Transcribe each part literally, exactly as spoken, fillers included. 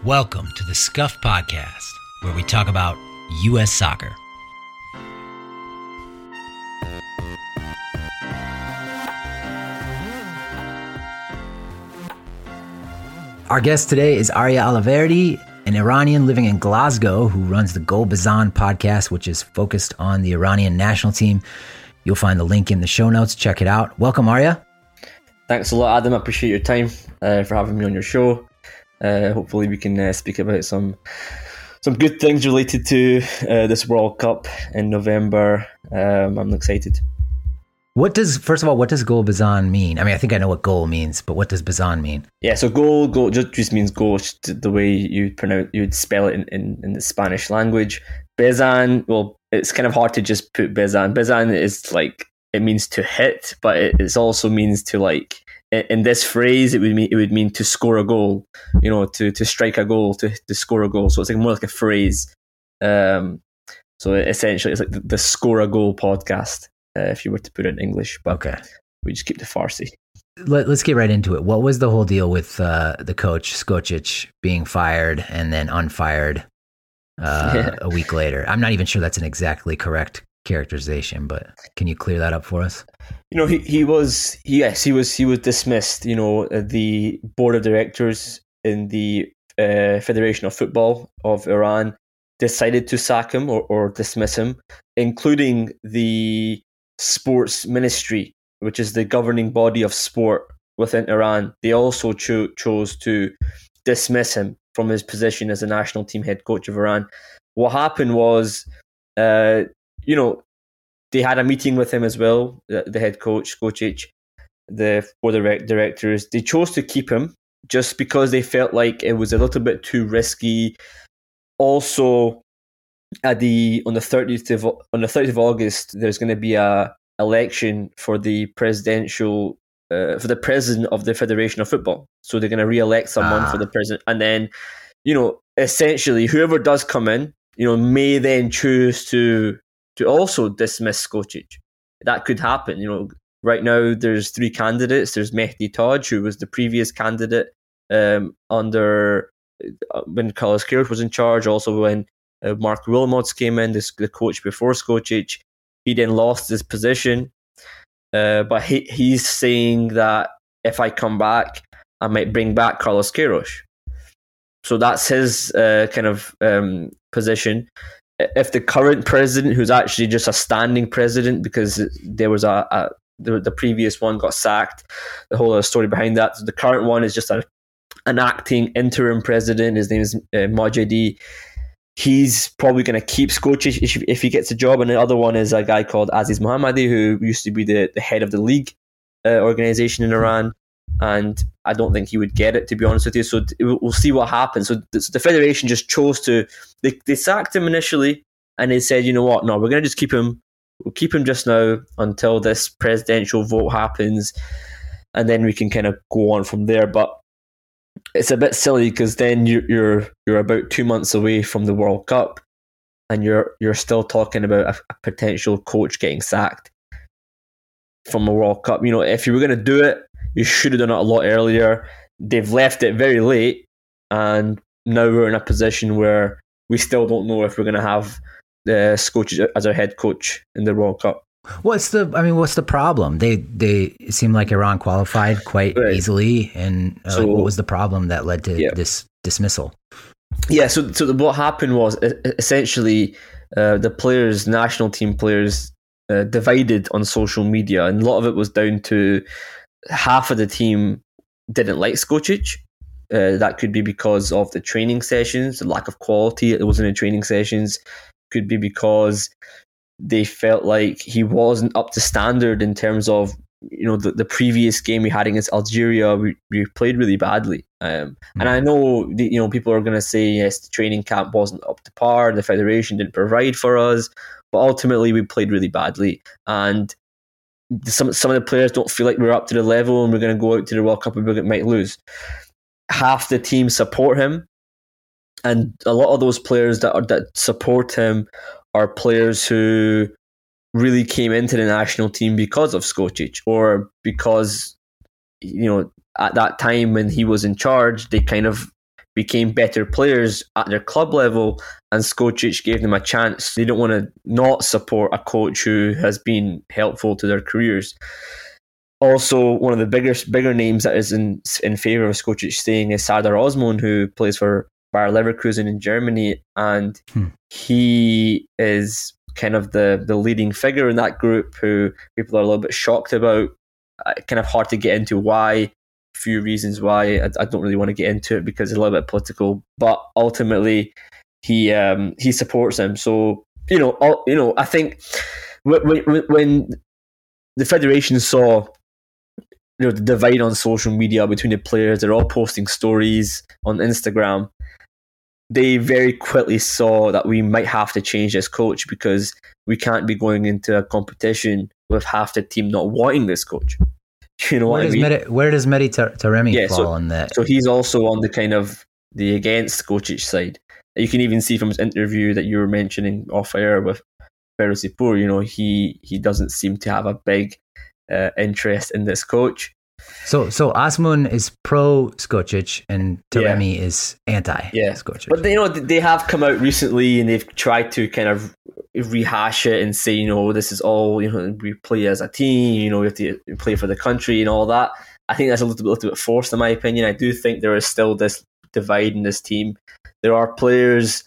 Welcome to the Scuff Podcast, where we talk about U S soccer. Our guest today is Arya Alaverdi, an Iranian living in Glasgow who runs the Gol Bazan podcast, which is focused on the Iranian national team. You'll find the link in the show notes. Check it out. Welcome, Arya. Thanks a lot, Adam. I appreciate your time uh, for having me on your show. Uh, hopefully we can uh, speak about some some good things related to uh, this World Cup in November. Um, I'm excited. What does, first of all, what does Gol Bazan mean? I mean, I think I know what goal means, but what does Bazan mean? Yeah, so goal, goal just, just means goal, just the way you pronounce, you would spell it in, in, in the Spanish language. Bazan, well, it's kind of hard to just put Bazan. Bazan is like, it means to hit, but it it's also means to like, in this phrase, it would mean it would mean to score a goal, you know, to, to strike a goal, to, to score a goal. So it's like more like a phrase. Um, so essentially, it's like the, the Score a Goal podcast, uh, if you were to put it in English. But okay, we just keep the Farsi. Let, let's get right into it. What was the whole deal with uh, the coach Skocic being fired and then unfired uh, yeah. a week later? I'm not even sure that's an exactly correct characterization, but can you clear that up for us? You know, he, he was yes, he was he was dismissed. You know, the board of directors in the uh, Federation of Football of Iran decided to sack him or, or dismiss him, including the sports ministry, which is the governing body of sport within Iran. They also cho- chose to dismiss him from his position as the national team head coach of Iran. What happened was, uh, you know, they had a meeting with him as well, the, the head coach, Skocic, the board of directors. They chose to keep him just because they felt like it was a little bit too risky. Also, at the on the thirtieth of on the thirtieth of August, there's going to be a election for the presidential uh, for the president of the Federation of Football. So they're going to re-elect someone ah. for the president, and then, you know, essentially whoever does come in, you know, may then choose to. to also dismiss Skocic. That could happen. You know, right now there's three candidates. There's Mehdi Taj, who was the previous candidate um, under uh, when Carlos Queiroz was in charge. Also, when uh, Mark Wilmots came in, this, the coach before Skocic, he then lost his position. Uh, but he, he's saying that if I come back, I might bring back Carlos Queiroz. So that's his uh, kind of um, position. If the current president, who's actually just a standing president because there was a, a the, the previous one got sacked, the whole other story behind that. So the current one is just a, an acting interim president. His name is uh, Majidi. He's probably going to keep Skocic if, if he gets a job. And the other one is a guy called Aziz Mohammadi, who used to be the, the head of the league uh, organization in Iran. And I don't think he would get it, to be honest with you. So we'll see what happens. So the federation just chose to, they, they sacked him initially, and they said, you know what, no, we're going to just keep him. We'll keep him just now until this presidential vote happens, and then we can kind of go on from there. But it's a bit silly because then you're you're you're about two months away from the World Cup, and you're you're still talking about a, a potential coach getting sacked from a World Cup. You know, if you were going to do it, you should have done it a lot earlier. They've left it very late, and now we're in a position where we still don't know if we're going to have uh, Skocic as our head coach in the World Cup. What's the? I mean, what's the problem? They they it seemed like Iran qualified quite right. easily, and uh, so, what was the problem that led to yeah. this dismissal? Yeah, so so the, what happened was essentially uh, the players, national team players, uh, divided on social media, and a lot of it was down to half of the team didn't like Skocic. Uh, that could be because of the training sessions, the lack of quality it wasn't in training sessions. Could be because they felt like he wasn't up to standard in terms of, you know, the, the previous game we had against Algeria. We, we played really badly. Um, mm-hmm. And I know, the, you know, people are going to say, yes, the training camp wasn't up to par. The federation didn't provide for us. But ultimately, we played really badly. And Some some of the players don't feel like we're up to the level and we're going to go out to the World Cup and we might lose. Half the team support him, and a lot of those players that are, that support him are players who really came into the national team because of Skocic, or because, you know, at that time when he was in charge, they kind of became better players at their club level, and Skocic gave them a chance. They don't want to not support a coach who has been helpful to their careers. Also, one of the bigger bigger names that is in in favour of Skocic staying is Sardar Osman, who plays for Bayer Leverkusen in Germany, and hmm. he is kind of the, the leading figure in that group who people are a little bit shocked about. Uh, kind of hard to get into why. Few reasons why. I, I don't really want to get into it because it's a little bit political, but ultimately he um, he supports him. So you know, all, you know, I think when, when, when the federation saw you know the divide on social media between the players, they're all posting stories on Instagram. They very quickly saw that we might have to change this coach because we can't be going into a competition with half the team not wanting this coach. You know where what does I mean? Mehdi, where does Mehdi Taremi yeah, fall so, on that? So he's also on the kind of the against Skocic side. You can even see from his interview that you were mentioning off air with Ferozipur, you know, he he doesn't seem to have a big uh, interest in this coach. So so Osman is pro Skocic and Taremi yeah. is anti yeah. Skocic. But they, you know, they have come out recently and they've tried to kind of rehash it and say, you know, this is all, you know, we play as a team, you know, we have to play for the country and all that. I think that's a little bit, little bit forced in my opinion. I do think there is still this divide in this team. There are players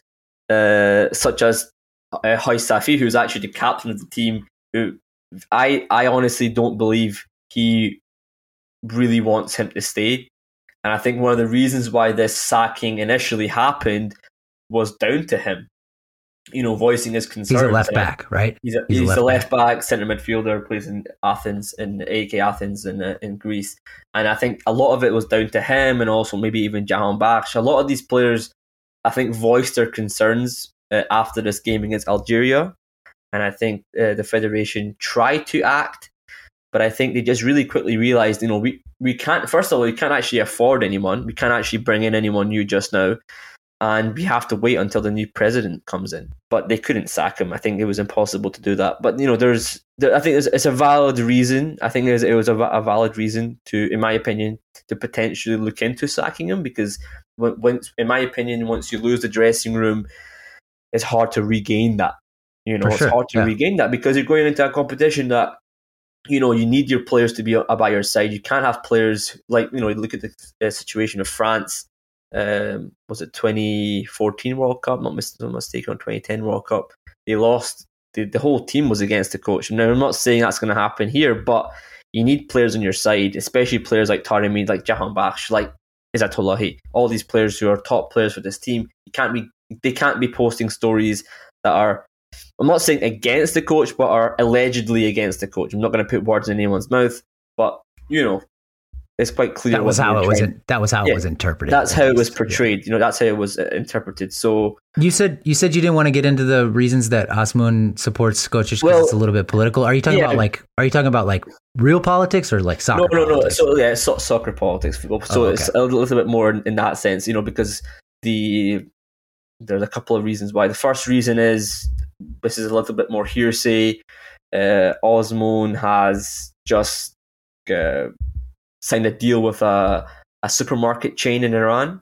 uh, such as uh, Hoy Safi, who's actually the captain of the team, who I, I honestly don't believe he really wants him to stay. And I think one of the reasons why this sacking initially happened was down to him. You know, voicing his concerns. He's a left back, right? He's a, he's he's a left, a left back, centre midfielder, plays in Athens, in A E K Athens in uh, in Greece. And I think a lot of it was down to him and also maybe even Jahanbakhsh. A lot of these players, I think, voiced their concerns uh, after this game against Algeria. And I think uh, the Federation tried to act, but I think they just really quickly realised, you know, we, we can't, first of all, we can't actually afford anyone. We can't actually bring in anyone new just now. And we have to wait until the new president comes in. But they couldn't sack him. I think it was impossible to do that. But, you know, there's, there, I think it's, it's a valid reason. I think it was a, a valid reason to, in my opinion, to potentially look into sacking him. Because, when, when, in my opinion, once you lose the dressing room, it's hard to regain that. You know, For it's sure. hard to yeah. regain that because you're going into a competition that, you know, you need your players to be by your side. You can't have players like, you know, look at the uh, situation of France. Um, was it twenty fourteen World Cup? Not mis- not mistaken, on twenty ten World Cup. They lost. The, the whole team was against the coach. Now, I'm not saying that's going to happen here, but you need players on your side, especially players like Taremi, like Jahanbakhsh, like Izzatullahi. All these players who are top players for this team. You can't be. They can't be posting stories that are, I'm not saying against the coach, but are allegedly against the coach. I'm not going to put words in anyone's mouth, but you know, it's quite clear. That was how it was. In, that was how yeah, it was interpreted. That's how it was portrayed. Yeah. You know, that's how it was interpreted. So you said you said you didn't want to get into the reasons that Osman supports Skocic because well, it's a little bit political. Are you talking yeah, about like? Are you talking about like real politics or like soccer? No, no, politics? no. So yeah, so, soccer politics. So oh, okay. It's a little bit more in, in that sense. You know, because the there's a couple of reasons why. The first reason is this is a little bit more hearsay. Uh, Osman has just uh, signed a deal with a, a supermarket chain in Iran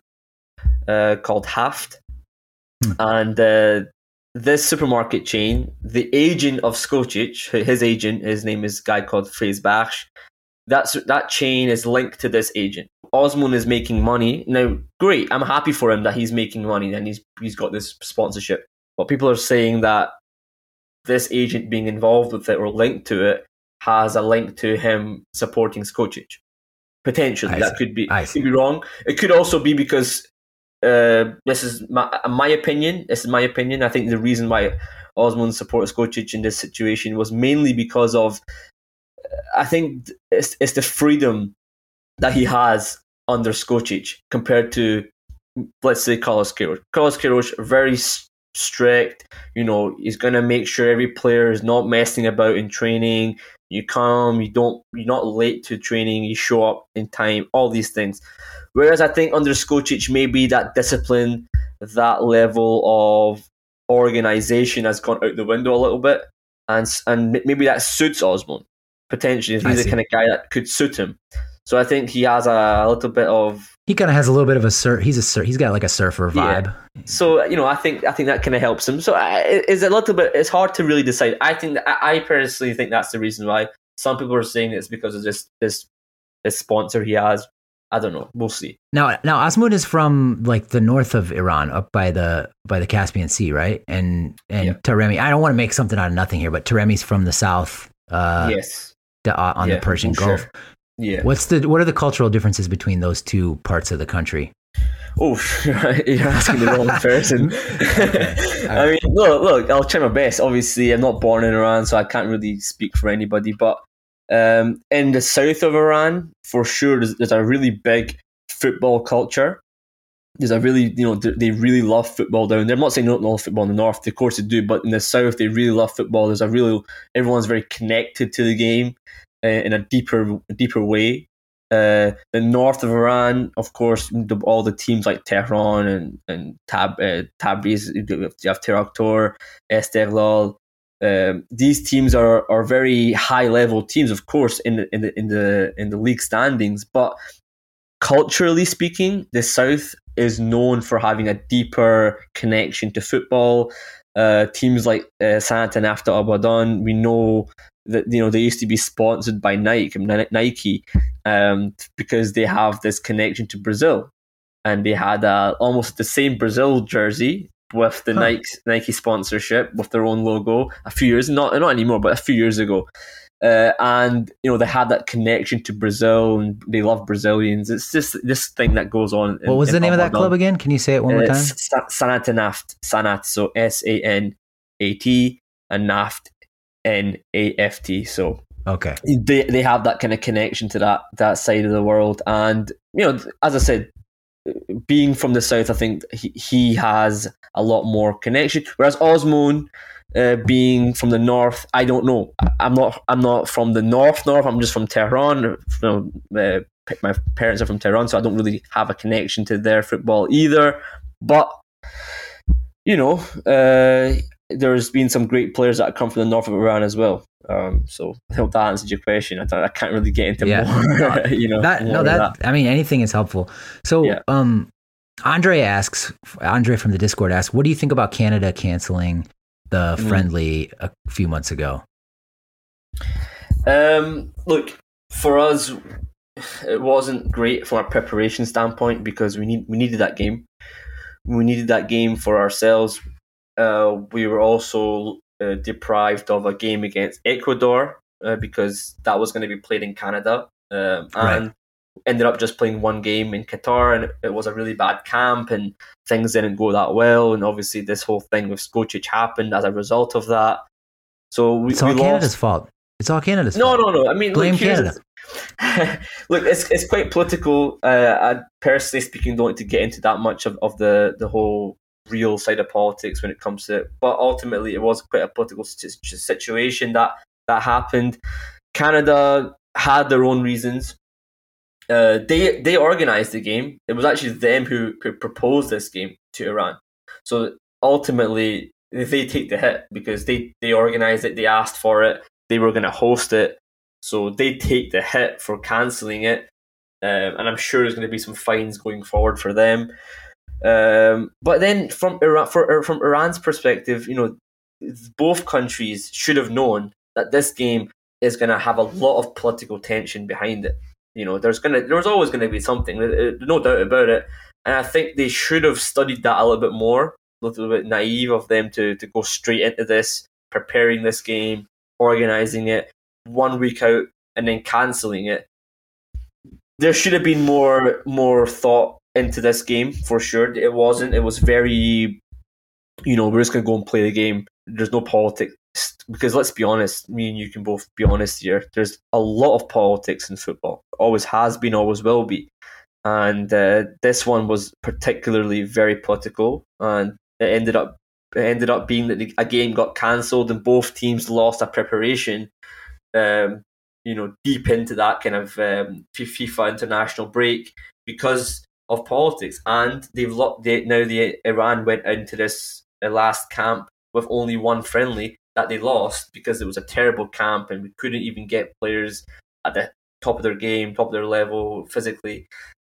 uh, called Haft. Hmm. And uh, this supermarket chain, the agent of Skocic, his agent, his name is a guy called Faiz Bakhsh, that's, that chain is linked to this agent. Osman is making money. Now, great, I'm happy for him that he's making money and he's he's got this sponsorship. But people are saying that this agent being involved with it or linked to it has a link to him supporting Skocic. Potentially, I that see. could be I could be wrong. It could also be because uh, this is my, my opinion. This is my opinion. I think the reason why Osman supports Skocic in this situation was mainly because of, I think it's it's the freedom that he has under Skocic compared to, let's say, Carlos Queiroz. Carlos Queiroz, very strict. You know, he's going to make sure every player is not messing about in training. You come, you don't, you're not late to training, you show up in time, all these things. Whereas I think under Skocic, maybe that discipline, that level of organisation has gone out the window a little bit. And and maybe that suits Osman, potentially. He's the kind of guy that could suit him. So I think he has a little bit of he kind of has a little bit of a sur- he's a sur- he's got like a surfer vibe. Yeah. So you know, I think I think that kind of helps him. So I, it's a little bit. It's hard to really decide. I think that, I personally think that's the reason why. Some people are saying it's because of this this this sponsor he has. I don't know. We'll see. Now, now Azmoun is from like the north of Iran, up by the by the Caspian Sea, right? And and yeah. Taremi. I don't want to make something out of nothing here, but Taremi's from the south. Uh, yes. The, uh, on yeah, the Persian Gulf. Sure. Yeah. What's the what are the cultural differences between those two parts of the country? Oh, you're asking the wrong person. Okay. I mean, look, look. I'll try my best. Obviously, I'm not born in Iran, so I can't really speak for anybody. But um, in the south of Iran, for sure, there's, there's a really big football culture. There's a really, you know, they really love football down there. I'm not saying they don't love football in the north. Of course they do, but in the south, they really love football. There's a really, everyone's very connected to the game uh, in a deeper, deeper way. Uh, the north of Iran, of course, the, all the teams like Tehran and and Tab, uh, Tabriz, you have Teraktor, Esteghlal. Um, these teams are, are very high level teams, of course, in the in the in the in the league standings. But culturally speaking, the South is known for having a deeper connection to football. Uh, teams like uh, Sanat and Nafta Abadan, we know that you know they used to be sponsored by Nike, Nike, um, because they have this connection to Brazil, and they had uh, almost the same Brazil jersey with the huh. Nike Nike sponsorship with their own logo a few years, not not anymore, but a few years ago. Uh, and you know they had that connection to Brazil, and they love Brazilians. It's just this thing that goes on. In, what was the name Ramadan. of that club again? Can you say it one more uh, time? Sanat and Naft. Sanat, so S A N A T, and Naft, N A F T. So okay, they they have that kind of connection to that that side of the world. And you know, as I said, being from the south, I think he, he has a lot more connection. Whereas Azmoun, Uh, being from the north, I don't know. I'm not. I'm not from the north. North. I'm just from Tehran. You know, uh, my parents are from Tehran, so I don't really have a connection to their football either. But you know, uh, there's been some great players that come from the north of Iran as well. Um, so I hope that answers your question. I, I can't really get into yeah. more. you know, that, more no, that, that. I mean, anything is helpful. So, yeah. um, Andre asks. Andre from the Discord asks, "What do you think about Canada canceling the friendly a few months ago?" Um, look, for us, it wasn't great from a preparation standpoint because we need we needed that game. We needed that game for ourselves. Uh, we were also uh, deprived of a game against Ecuador uh, because that was going to be played in Canada, um, and right. ended up just playing one game in Qatar, and it was a really bad camp, and things didn't go that well. And obviously, this whole thing with Skocic happened as a result of that. So we, it's all we Canada's lost. fault. It's all Canada's no, fault. No, no, no. I mean, blame look, Canada. look, it's it's quite political. Uh, I personally speaking, don't like to get into that much of, of the the whole real side of politics when it comes to it. But ultimately, it was quite a political situation that that happened. Canada had their own reasons. Uh, they they organized the game. It was actually them who, who proposed this game to Iran. So ultimately, they take the hit because they, they organized it. They asked for it. They were going to host it. So they take the hit for cancelling it. Um, and I'm sure there's going to be some fines going forward for them. Um, but then from Iran, for, from Iran's perspective, you know, both countries should have known that this game is going to have a lot of political tension behind it. You know, there's gonna, there's always going to be something, no doubt about it. And I think they should have studied that a little bit more. A little bit naive of them to to go straight into this, preparing this game, organizing it one week out, and then cancelling it. There should have been more more thought into this game for sure. It wasn't. It was very, you know, we're just going to go and play the game. There's no politics. Because let's be honest, me and you can both be honest here. There's a lot of politics in football. Always has been, always will be. And uh, this one was particularly very political. And it ended up it ended up being that the, a game got cancelled and both teams lost a preparation, um, you know, deep into that kind of um, FIFA international break because of politics. And they've lo- they, now the Iran went into this uh, last camp with only one friendly that they lost because it was a terrible camp and we couldn't even get players at the top of their game, top of their level physically.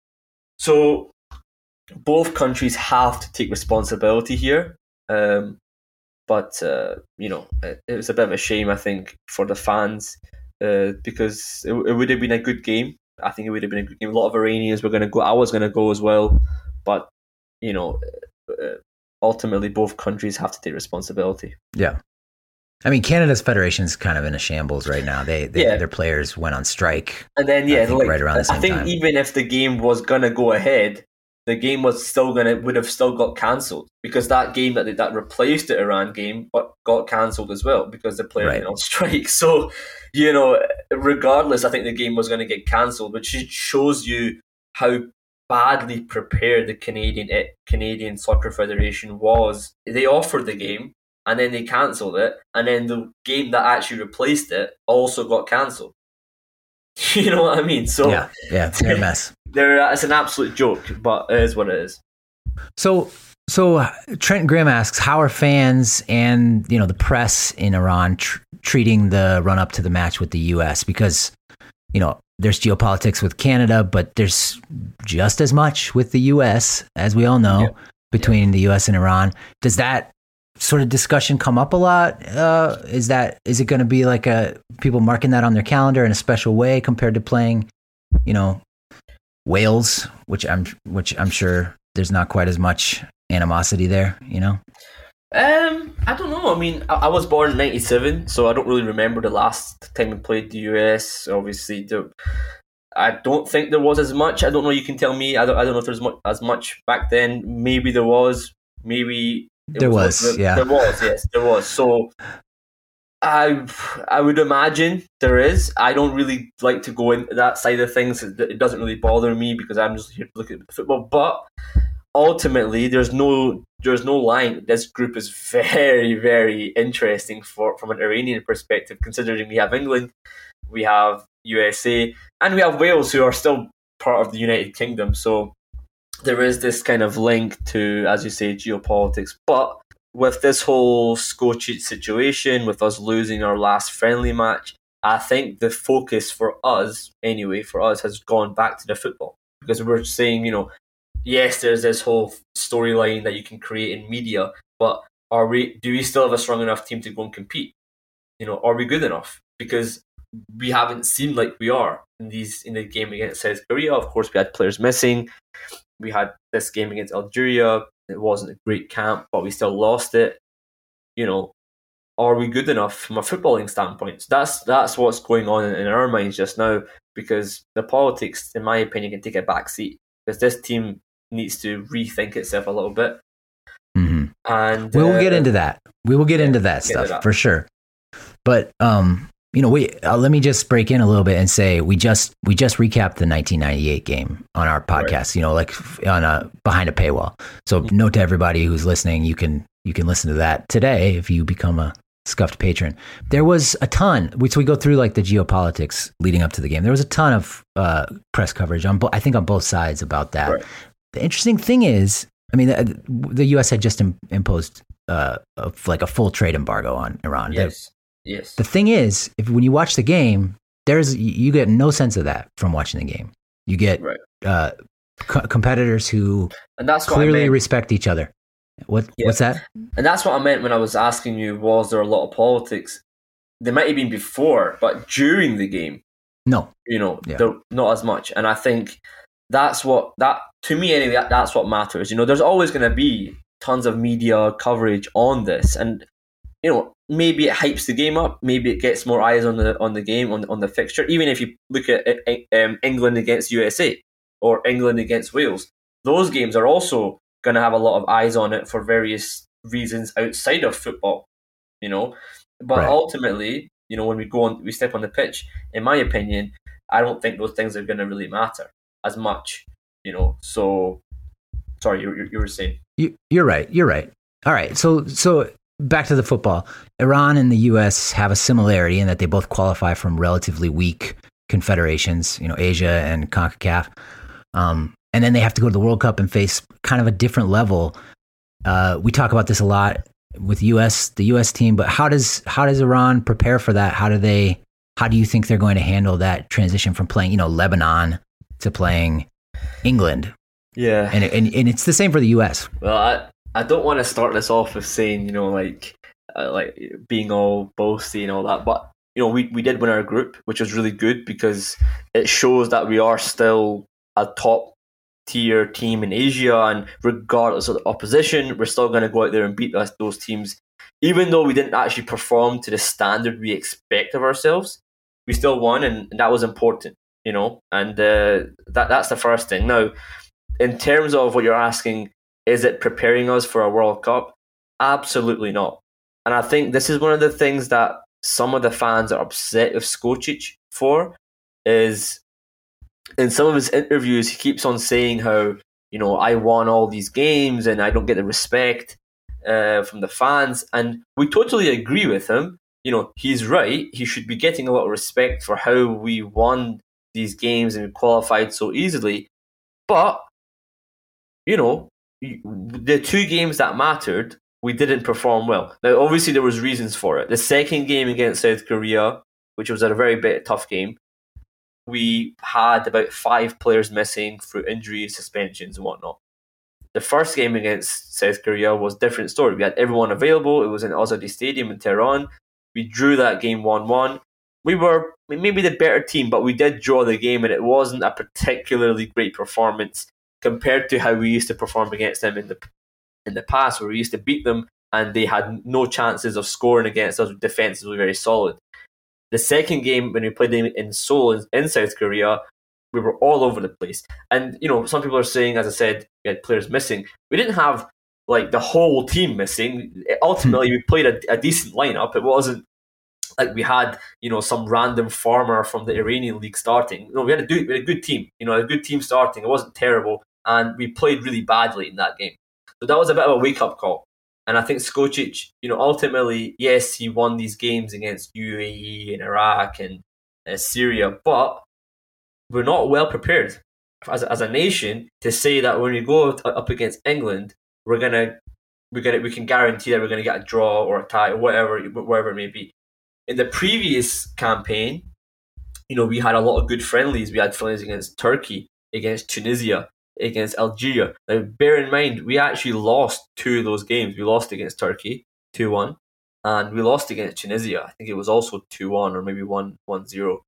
So both countries have to take responsibility here. Um, but, uh, you know, it, it was a bit of a shame, I think, for the fans uh, because it, it would have been a good game. I think it would have been a good game. A lot of Iranians were going to go. I was going to go as well. But, you know, uh, ultimately both countries have to take responsibility. Yeah. I mean, Canada's federation is kind of in a shambles right now. They, they yeah. their players went on strike. And then, yeah, I like, right around the same I think time. even if the game was going to go ahead, the game was still going to, would have still got cancelled because that game that that replaced the Iran game but got cancelled as well because the players right. went on strike. So, you know, regardless, I think the game was going to get cancelled, which shows you how badly prepared the Canadian Canadian Soccer Federation was. They offered the game and then they cancelled it, and then the game that actually replaced it also got cancelled. You know what I mean? So yeah, yeah, they're a mess. They're, it's an absolute joke, but it is what it is. So, so Trent Grimm asks, how are fans and you know the press in Iran tr- treating the run up to the match with the U S? Because you know there's geopolitics with Canada, but there's just as much with the U S, as we all know, yeah. between yeah. the U S and Iran. Does that sort of discussion come up a lot? Uh, is that is it going to be like a people marking that on their calendar in a special way compared to playing, you know, Wales, which I'm which I'm sure there's not quite as much animosity there, you know? Um, I don't know. I mean, I, I was born in ninety-seven, so I don't really remember the last time we played the U S. Obviously, the, I don't think there was as much. I don't know. You can tell me. I don't. I don't know if there's much, as much back then. Maybe there was. Maybe there was. was there, yeah, there was. Yes, there was. So, I I would imagine there is. I don't really like to go into that side of things. It doesn't really bother me because I'm just here to look at football. But ultimately, there's no there's no line. This group is very, very interesting for from an Iranian perspective, considering we have England, we have U S A, and we have Wales, who are still part of the United Kingdom. So there is this kind of link to, as you say, geopolitics. But with this whole Skocic situation, with us losing our last friendly match, I think the focus for us, anyway, for us, has gone back to the football. Because we're saying, you know, yes, there's this whole storyline that you can create in media, but are we? Do we still have a strong enough team to go and compete? You know, are we good enough? Because we haven't seemed like we are in these in the game against South Korea. Of course, we had players missing. We had this game against Algeria. It wasn't a great camp, but we still lost it. You know, are we good enough from a footballing standpoint? So that's that's what's going on in, in our minds just now. Because the politics, in my opinion, can take a back seat. Because this team needs to rethink itself a little bit. Mm-hmm. And we will uh, get into that. We will get yeah, into that get stuff into that. for sure. But um, you know, we uh, let me just break in a little bit and say we just we just recapped the nineteen ninety-eight game on our podcast. Right. You know, like on a behind a paywall. So mm-hmm. note to everybody who's listening, you can you can listen to that today if you become a Scuffed patron. There was a ton, which we go through like the geopolitics leading up to the game. There was a ton of uh, press coverage on, bo- I think, on both sides about that. Right. The interesting thing is, I mean, the, the U S had just im- imposed uh, a, like a full trade embargo on Iran. Yes. The, yes. The thing is, if when you watch the game, there's you get no sense of that from watching the game. You get right. uh, co- competitors who and that's clearly I mean. respect each other. What yeah. What's that? And that's what I meant when I was asking you, was there a lot of politics? There might have been before, but during the game, no. You know, yeah. there, not as much. And I think that's what, that to me anyway, that, that's what matters. You know, there's always going to be tons of media coverage on this. And, you know, maybe it hypes the game up. Maybe it gets more eyes on the on the game, on, on the fixture. Even if you look at um, England against U S A or England against Wales, those games are also going to have a lot of eyes on it for various reasons outside of football, you know. But right. ultimately, you know, when we go on, we step on the pitch, in my opinion, I don't think those things are going to really matter as much, you know. So, sorry, you, you were saying. You, you're right. You're right. All right. So, so back to the football. Iran and the U S have a similarity in that they both qualify from relatively weak confederations, you know, Asia and CONCACAF. Um, And then they have to go to the World Cup and face kind of a different level. Uh, we talk about this a lot with U S the U S team, but how does how does Iran prepare for that? How do they how do you think they're going to handle that transition from playing, you know, Lebanon to playing England? Yeah. And, and, and it's the same for the U S. Well, I, I don't want to start this off with saying, you know, like, uh, like being all boasty and all that, but, you know, we, we did win our group, which was really good because it shows that we are still a top tier team in Asia, and regardless of the opposition, we're still going to go out there and beat us, those teams. Even though we didn't actually perform to the standard we expect of ourselves, we still won, and, and that was important, you know, and uh, that that's the first thing. Now, in terms of what you're asking, is it preparing us for a World Cup? Absolutely not. And I think this is one of the things that some of the fans are upset with Skocic for, is in some of his interviews, he keeps on saying how, you know, I won all these games and I don't get the respect uh, from the fans. And we totally agree with him. You know, he's right. He should be getting a lot of respect for how we won these games and we qualified so easily. But, you know, the two games that mattered, we didn't perform well. Now, obviously, there was reasons for it. The second game against South Korea, which was a very bit tough game, we had about five players missing through injuries, suspensions, and whatnot. The first game against South Korea was a different story. We had everyone available. It was in Azadi Stadium in Tehran. We drew that game one one. We were maybe the better team, but we did draw the game, and it wasn't a particularly great performance compared to how we used to perform against them in the in the past, where we used to beat them and they had no chances of scoring against us. Defense was very solid. The second game, when we played them in Seoul, in, in South Korea, we were all over the place. And, you know, some people are saying, as I said, we had players missing. We didn't have, like, the whole team missing. Ultimately, we played a, a decent lineup. It wasn't like we had, you know, some random farmer from the Iranian league starting. No, we had a, do, we had a good team. You know, a good team starting. It wasn't terrible. And we played really badly in that game. So that was a bit of a wake-up call. And I think Skocic, you know, ultimately, yes, he won these games against U A E and Iraq and uh, Syria, but we're not well prepared as a, as a nation to say that when we go up against England, we're gonna we're gonna we can guarantee that we're gonna get a draw or a tie or whatever whatever it may be. In the previous campaign, you know, we had a lot of good friendlies. We had friendlies against Turkey, against Tunisia, against Algeria. Now, bear in mind, we actually lost two of those games. We lost against Turkey, two one, and we lost against Tunisia. I think it was also two one or maybe one one zero.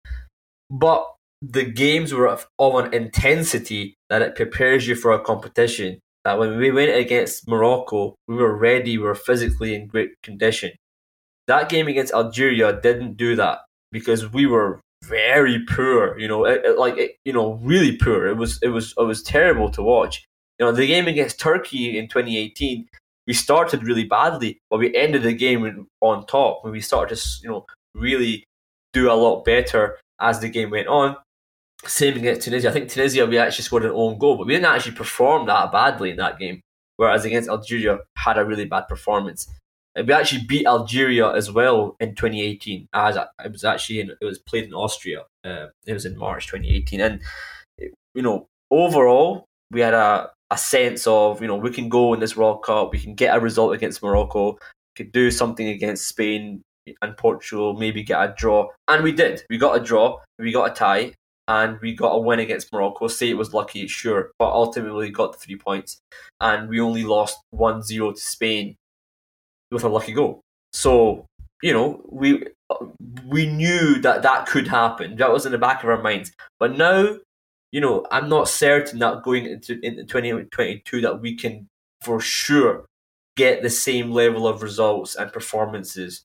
But the games were of, of an intensity that it prepares you for a competition. That when we went against Morocco, we were ready, we were physically in great condition. That game against Algeria didn't do that because we were very poor, you know, it, it, like it, you know, really poor. It was, it was, it was terrible to watch. You know, the game against Turkey in twenty eighteen, we started really badly, but we ended the game on top. When we started to, you know, really do a lot better as the game went on. Same against Tunisia. I think Tunisia, we actually scored an own goal, but we didn't actually perform that badly in that game. Whereas against Algeria, had a really bad performance. We actually beat Algeria as well in twenty eighteen. As it was actually in, it was played in Austria. Uh, it was in March twenty eighteen, and you know, overall we had a, a sense of, you know, we can go in this World Cup, we can get a result against Morocco, we could do something against Spain and Portugal, maybe get a draw, and we did. We got a draw, we got a tie, and we got a win against Morocco. Say it was lucky, sure, but ultimately got the three points, and we only lost one zero to Spain with a lucky goal. So, you know, we we knew that that could happen. That was in the back of our minds. But now, you know, I'm not certain that going into, into twenty twenty-two that we can for sure get the same level of results and performances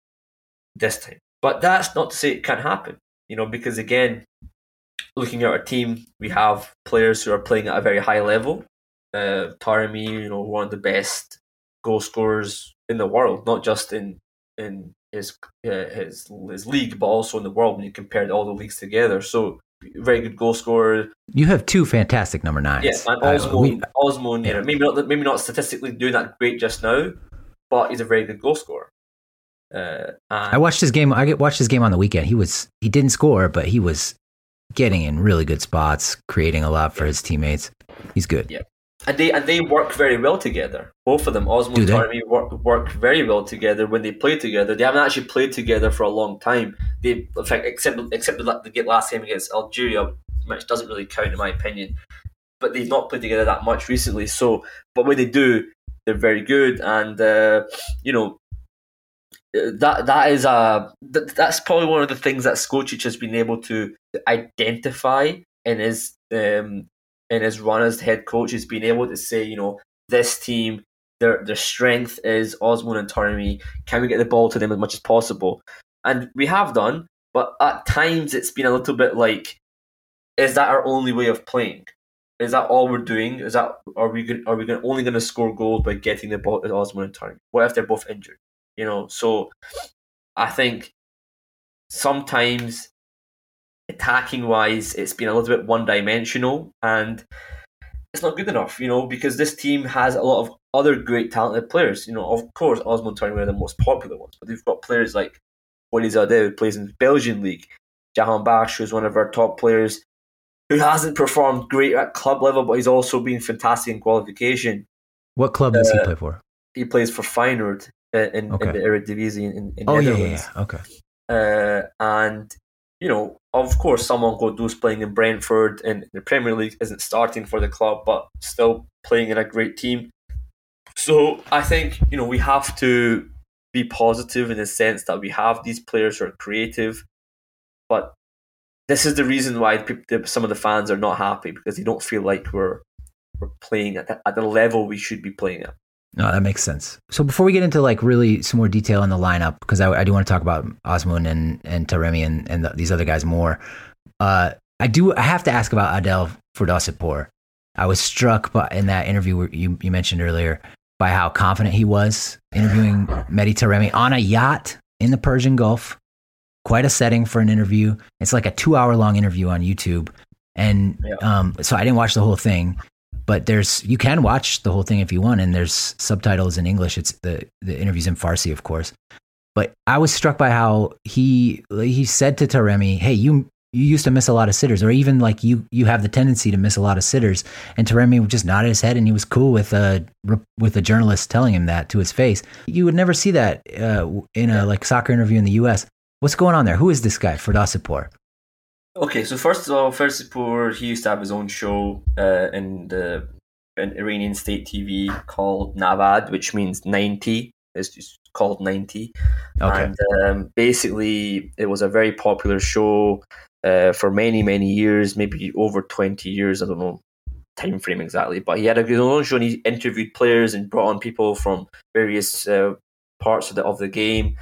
this time. But that's not to say it can't happen, you know, because again, looking at our team, we have players who are playing at a very high level. Uh, Taremi, you know, one of the best goal scorers in the world, not just in in his uh, his his league, but also in the world when you compare all the leagues together. So, very good goal scorer. You have two fantastic number nines. Yeah, and Osmo, uh, we, Osmo, yeah. You know, maybe not maybe not statistically doing that great just now, but he's a very good goal scorer. Uh, I watched his game. I watched his game on the weekend. He was he didn't score, but he was getting in really good spots, creating a lot for his teammates. He's good. Yeah. and they and they work very well together. Both of them, Osmo and Taremi, work work very well together when they play together. They haven't actually played together for a long time. They, in fact, except except the last game against Algeria, which doesn't really count in my opinion. But they've not played together that much recently. So, but when they do, they're very good, and uh, you know that that is a that, that's probably one of the things that Skocic has been able to identify in his um, in his run as head coach. He's been able to say, you know, this team, their their strength is Osman and Taremi. Can we get the ball to them as much as possible? And we have done, but at times it's been a little bit like, is that our only way of playing? Is that all we're doing? Is that are we going, are we going, only going to score goals by getting the ball to Osman and Taremi? What if they're both injured? You know, so I think sometimes attacking wise, it's been a little bit one dimensional, and it's not good enough. You know, because this team has a lot of other great talented players. You know, of course, Osman and Taremi are the most popular ones, but they've got players like Wally Zadeh, who plays in the Belgian league, Jahan Bash, who's one of our top players, who hasn't performed great at club level, but he's also been fantastic in qualification. What club does uh, he play for? He plays for Feyenoord uh, in, okay. in the Eredivisie in, in oh, Netherlands. Yeah, yeah, okay. Uh, and, you know, of course, someone Godou's playing in Brentford in the Premier League, isn't starting for the club, but still playing in a great team. So I think, you know, we have to be positive in the sense that we have these players who are creative, but this is the reason why some of the fans are not happy, because they don't feel like we're we're playing at the, at the level we should be playing at. No, that makes sense. So before we get into like really some more detail on the lineup, because I, I do want to talk about Osman and and Taremi and, and the, these other guys more. Uh, I do. I have to ask about Adel Ferdowsipour. I was struck by in that interview where you you mentioned earlier by how confident he was interviewing Mehdi Taremi on a yacht in the Persian Gulf. Quite a setting for an interview. It's like a two hour long interview on YouTube. And yeah. um, so I didn't watch the whole thing, but there's, you can watch the whole thing if you want. And there's subtitles in English. It's the, the interview's in Farsi, of course. But I was struck by how he, he said to Taremi, hey, you, you used to miss a lot of sitters, or even like you, you have the tendency to miss a lot of sitters. And Taremi just nodded his head and he was cool with a, with a journalist telling him that to his face. You would never see that uh, in a like soccer interview in the U S. What's going on there? Who is this guy, Ferdowsipour? Okay, so first of all, Ferdowsipour, he used to have his own show uh, in the in Iranian state T V called Navad, which means ninety. It's just called ninety. Okay. And um, basically, it was a very popular show uh, for many, many years, maybe over twenty years. I don't know time frame exactly, but he had a his own show and he interviewed players and brought on people from various uh, parts of the of the game.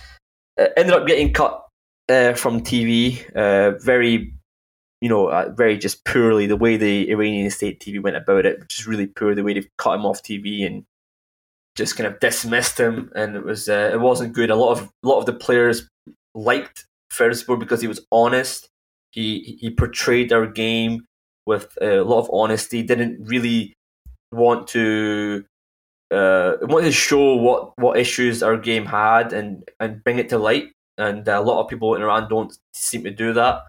Uh, ended up getting cut uh, from T V, uh, very, you know, uh, very just poorly. The way the Iranian state T V went about it, which is really poor. The way they've cut him off T V and just kind of dismissed him, and it was uh, it wasn't good. A lot of a lot of the players liked Ferdowsipour because he was honest. He he portrayed our game with a lot of honesty. Didn't really want to. Uh, wanted to show what, what issues our game had and, and bring it to light, and uh, a lot of people in Iran don't seem to do that.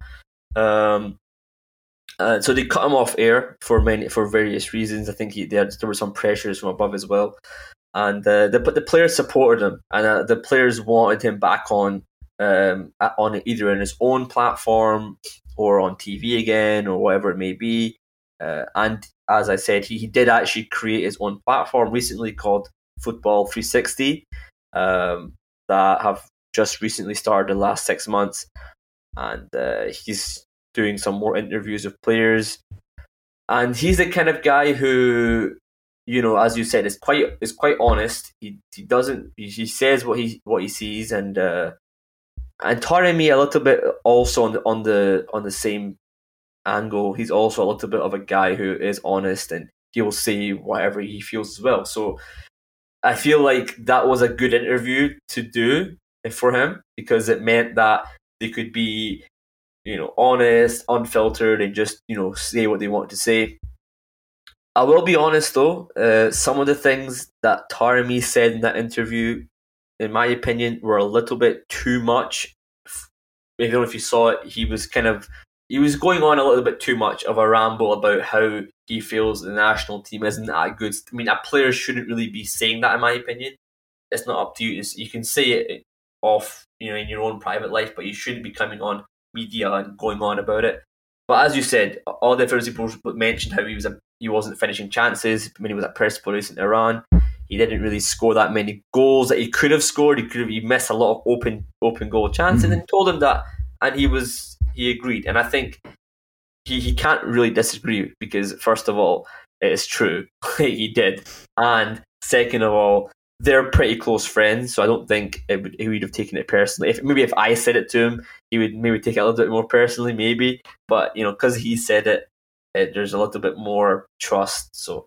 Um, uh, so they cut him off air for many for various reasons. I think he, there there were some pressures from above as well, and uh, the but the players supported him, and uh, the players wanted him back on um, on either in his own platform or on T V again or whatever it may be. Uh, and as I said, he, he did actually create his own platform recently called Football three sixty um, that have just recently started the last six months. And uh, he's doing some more interviews with players. And he's the kind of guy who, you know, as you said, is quite is quite honest. He he doesn't he, he says what he what he sees, and uh, and Taremi a little bit also on the on the on the same angle. He's also a little bit of a guy who is honest, and he will say whatever he feels as well. So I feel like that was a good interview to do for him, because it meant that they could be, you know, honest, unfiltered, and just, you know, say what they want to say. I will be honest though, uh, some of the things that Taremi said in that interview, in my opinion, were a little bit too much. I don't know if you saw it. He was kind of he was going on a little bit too much of a ramble about how he feels the national team isn't that good. I mean, a player shouldn't really be saying that, in my opinion. It's not up to you. It's, you can say it off, you know, in your own private life, but you shouldn't be coming on media and going on about it. But as you said, all the Pharisee reports mentioned how he was a, he wasn't finishing chances when he was at Persepolis in Iran. He didn't really score that many goals that he could have scored. He could have he missed a lot of open open goal chances, mm-hmm. and told him that, and he was he agreed. And I think he, he can't really disagree because first of all, it is true he did, and second of all, they're pretty close friends, so I don't think it would, he would have taken it personally. If maybe if I said it to him, he would maybe take it a little bit more personally, maybe. But you know, because he said it, it, there's a little bit more trust. So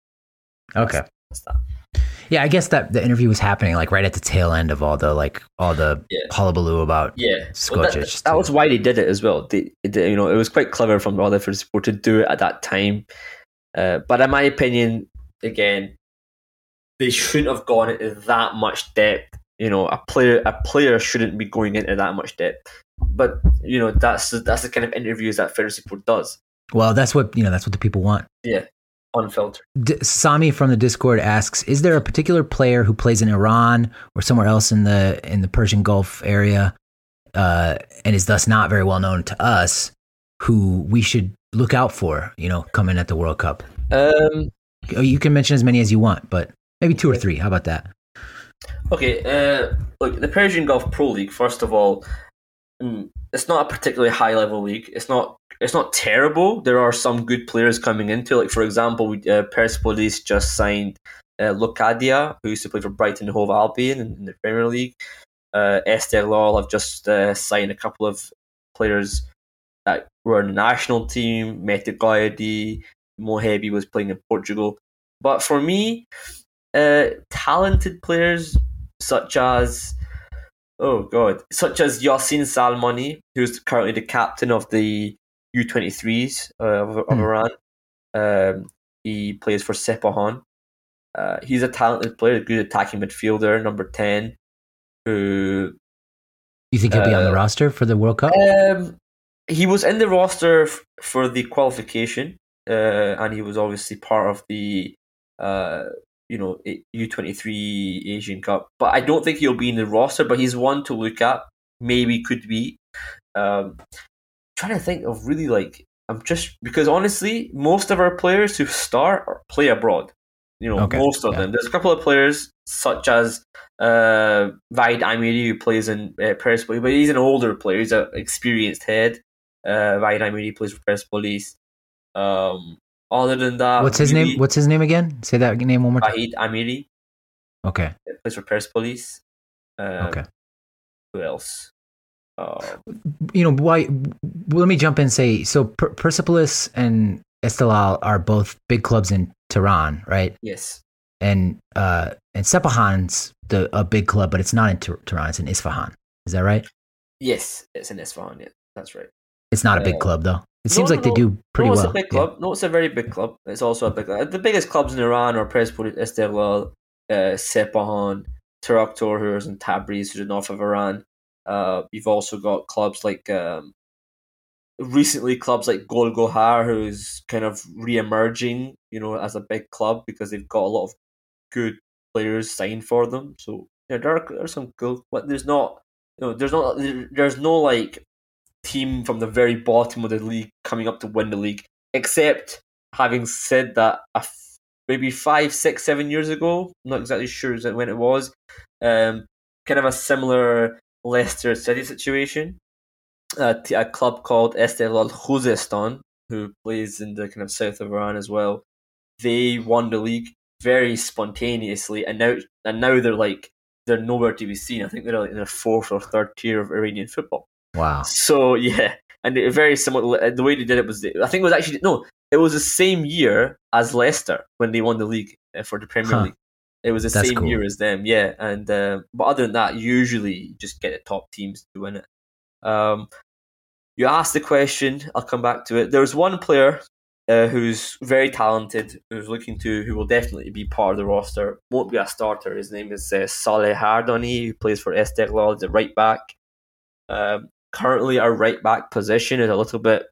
okay, that's, that's that. Yeah, I guess that the interview was happening like right at the tail end of all the like all the yeah. hullabaloo about yeah. Skocic. Well, that, that was why they did it as well. They, they, you know, it was quite clever from all the support to do it at that time. Uh, but in my opinion, again, they shouldn't have gone into that much depth. You know, a player a player shouldn't be going into that much depth. But you know, that's that's the kind of interviews that Federer Support does. Well, that's what you know. That's what the people want. Yeah, unfiltered. D- Sami from the Discord asks: is there a particular player who plays in Iran or somewhere else in the in the Persian Gulf area, uh, and is thus not very well known to us, who we should look out for? You know, coming at the World Cup. Um, you can mention as many as you want, but maybe two or three. How about that? Okay, uh, look, the Persian Gulf Pro League, first of all, it's not a particularly high-level league. It's not It's not terrible. There are some good players coming into it. Like, for example, we, uh, Persepolis just signed uh, Locadia, who used to play for Brighton and Hove Albion in, in the Premier League. Uh, Esteghlal have just uh, signed a couple of players that were in the national team. Mete Gayadi, Mohebi was playing in Portugal. But for me, uh, talented players such as oh god, such as Yasin Salmani, who's currently the captain of the U twenty-threes uh, of, of mm. Iran. Um, he plays for Sepahan. Uh, he's a talented player, a good attacking midfielder, number ten. Who you think he'll uh, be on the roster for the World Cup? Um, he was in the roster f- for the qualification, uh, and he was obviously part of the uh, you know U twenty-three Asian Cup. But I don't think he'll be in the roster. But he's one to look at. Maybe could be. Um, trying to think of really like I'm just because honestly, most of our players who start are, play abroad. You know, okay. most of yeah. them. There's a couple of players such as uh, Vaid Amiri, who plays in uh, Persepolis, but he's an older player. He's an experienced head. Uh, Vaid Amiri plays for Persepolis. Um, other than that, what's his really, name? What's his name again? Say that name one more time. Vaid Amiri. Okay. Plays for Persepolis. Um, okay. Who else? Uh, you know, why? Let me jump in and say so. Per- Persepolis and Esteghlal are both big clubs in Tehran, right? Yes. And uh, and Sepahan's the a big club, but it's not in Tehran. It's in Isfahan. Is that right? Yes, it's in Isfahan. Yeah, that's right. It's not a big uh, club, though. It seems no, like no, they do pretty no, well. No, it's a big club. Yeah. No, it's a very big club. It's also a big club. The biggest clubs in Iran are Persepolis, Esteghlal, uh, Sepahan, Taraktor, who is in Tabriz, who's north of Iran. Uh, you've also got clubs like um, recently clubs like Gol Gohar, who's kind of re-emerging, you know, as a big club because they've got a lot of good players signed for them. So yeah, there are, there are some cool, but there's not, you know, there's not, there's no like team from the very bottom of the league coming up to win the league. Except having said that, a f- maybe five, six, seven years ago, I'm not exactly sure when it was, um, kind of a similar Leicester City situation. Uh, a club called Esteghlal Khuzestan, who plays in the kind of south of Iran as well. They won the league very spontaneously, and now and now they're like they're nowhere to be seen. I think they're like in the fourth or third tier of Iranian football. Wow. So yeah, and very similar. The way they did it was, I think it was actually no, it was the same year as Leicester when they won the league for the Premier huh. League. It was the That's same cool. year as them, yeah. And uh, but other than that, usually you just get the top teams to win it. Um, you asked the question. I'll come back to it. There's one player uh, who's very talented, who's looking to, who will definitely be part of the roster. Won't be a starter. His name is uh, Saleh Hardani, who plays for Esteghlal. He's a right back. Um, currently, our right back position is a little bit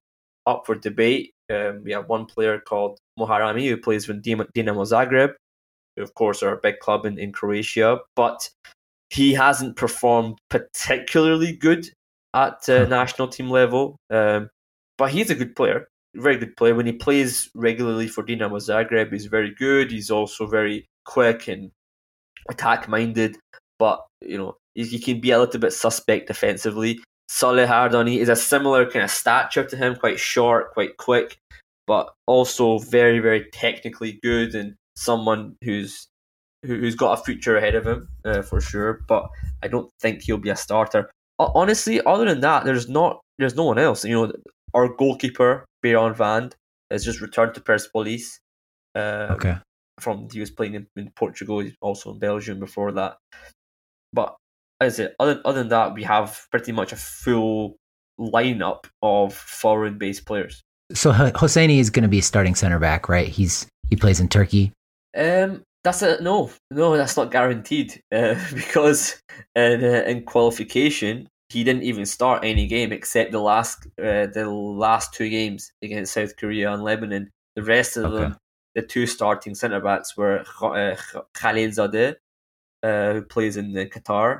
up for debate. Um, we have one player called Moharami who plays with Dinamo Zagreb, who of course are a big club in, in Croatia, but he hasn't performed particularly good at uh, national team level. Um, but he's a good player, very good player. When he plays regularly for Dinamo Zagreb, he's very good. He's also very quick and attack minded, but you know he, he can be a little bit suspect defensively. Saleh Ardani is a similar kind of stature to him, quite short, quite quick, but also very, very technically good and someone who's who, who's got a future ahead of him uh, for sure. But I don't think he'll be a starter. Honestly, other than that, there's not there's no one else. You know, our goalkeeper Beiran Vand has just returned to Persepolis. Um, okay. From he was playing in, in Portugal, also in Belgium before that. But as it other other than that, we have pretty much a full lineup of foreign-based players. So Hosseini is going to be starting center back, right? He's he plays in Turkey. Um, that's a no, no, that's not guaranteed uh, because in uh, in qualification he didn't even start any game except the last uh, the last two games against South Korea and Lebanon. The rest of okay. them, the two starting centre backs were uh, Khalilzadeh, uh, who plays in uh, Qatar,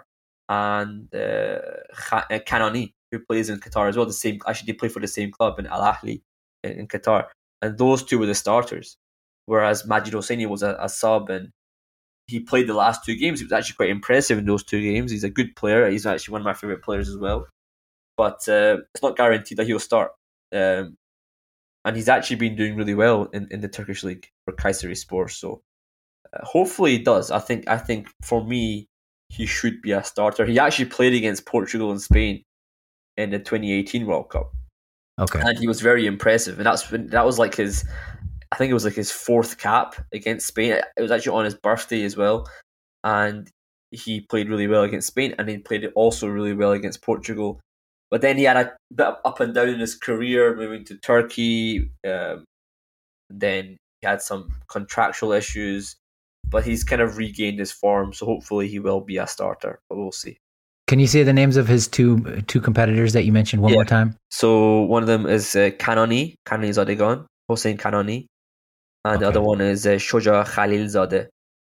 and uh, Kanani, who plays in Qatar as well. The same, actually, they play for the same club in Al Ahly in, in Qatar, and those two were the starters. Whereas Majid Hosseini was a, a sub, and he played the last two games. He was actually quite impressive in those two games. He's a good player. He's actually one of my favourite players as well. But uh, it's not guaranteed that he'll start. Um, and he's actually been doing really well in, in the Turkish league for Kayserispor. So uh, hopefully he does. I think I think for me, he should be a starter. He actually played against Portugal and Spain in the twenty eighteen World Cup. Okay. And he was very impressive. And that's been, that was like his... I think it was like his fourth cap against Spain. It was actually on his birthday as well. And he played really well against Spain, and he played also really well against Portugal. But then he had a bit of up and down in his career, moving to Turkey. Um, then he had some contractual issues, but he's kind of regained his form. So hopefully he will be a starter, but we'll see. Can you say the names of his two two competitors that you mentioned one yeah. more time? So one of them is uh, Kanani, Kanani Zadegan, Hossein Kanani. And okay. the other one is uh, Shoja Khalilzadeh.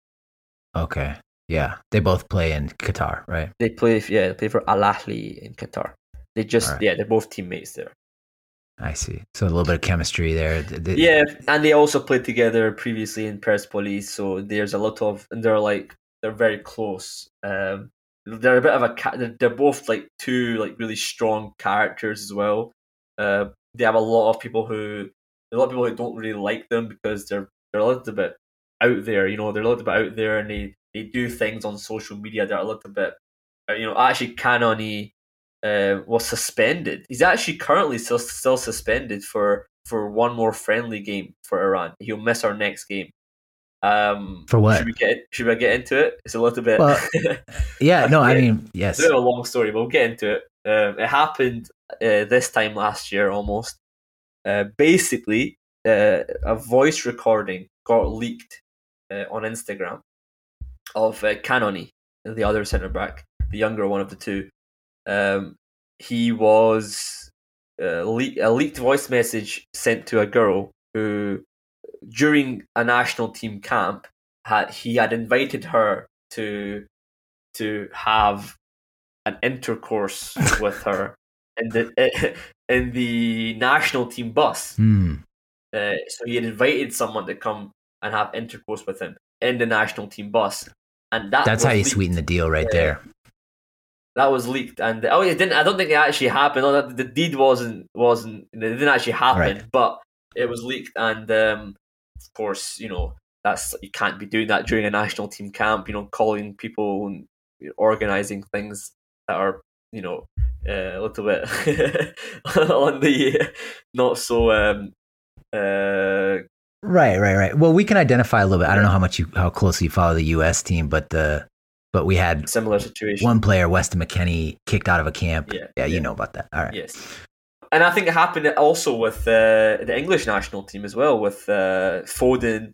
Okay. Yeah. They both play in Qatar, right? They play, yeah, they play for Al Ahly in Qatar. They just, right. yeah, they're both teammates there. I see. So a little bit of chemistry there. They, yeah, and they also played together previously in Persepolis. So there's a lot of, and they're like, they're very close. Um, they're a bit of a, they're, they're both like two like really strong characters as well. Uh, they have a lot of people who, a lot of people who don't really like them because they're they're a little bit out there, you know, they're a little bit out there and they, they do things on social media that are a little bit, you know, actually Kanani uh, was suspended. He's actually currently still still suspended for, for one more friendly game for Iran. He'll miss our next game. Um, for what? Should we get should we get into it? It's a little bit. Well, yeah, no, I mean, yes. It's a bit of a long story, but we'll get into it. Um, it happened uh, this time last year almost. Uh, basically, uh, a voice recording got leaked uh, on Instagram of uh, Kanani, the other centre back, the younger one of the two. Um, he was uh, le- a leaked voice message sent to a girl who, during a national team camp, had he had invited her to to have an intercourse with her in the in the national team bus. Mm. Uh, so he had invited someone to come and have intercourse with him in the national team bus, and that that's how you leaked. Sweeten the deal, right uh, there. That was leaked, and oh, it didn't. I don't think it actually happened. Oh, the deed wasn't wasn't. It didn't actually happen, right. But it was leaked, and um, of course, you know that's you can't be doing that during a national team camp. You know, calling people and organizing things that are. You know, uh, a little bit on the not so. Um, uh, right, right, right. Well, we can identify a little bit. I don't know how much you, how closely you follow the U S team, but the, but we had similar situation. One player, Weston McKennie, kicked out of a camp. Yeah, yeah, you yeah. know about that. All right. Yes, and I think it happened also with uh, the English national team as well, with uh, Foden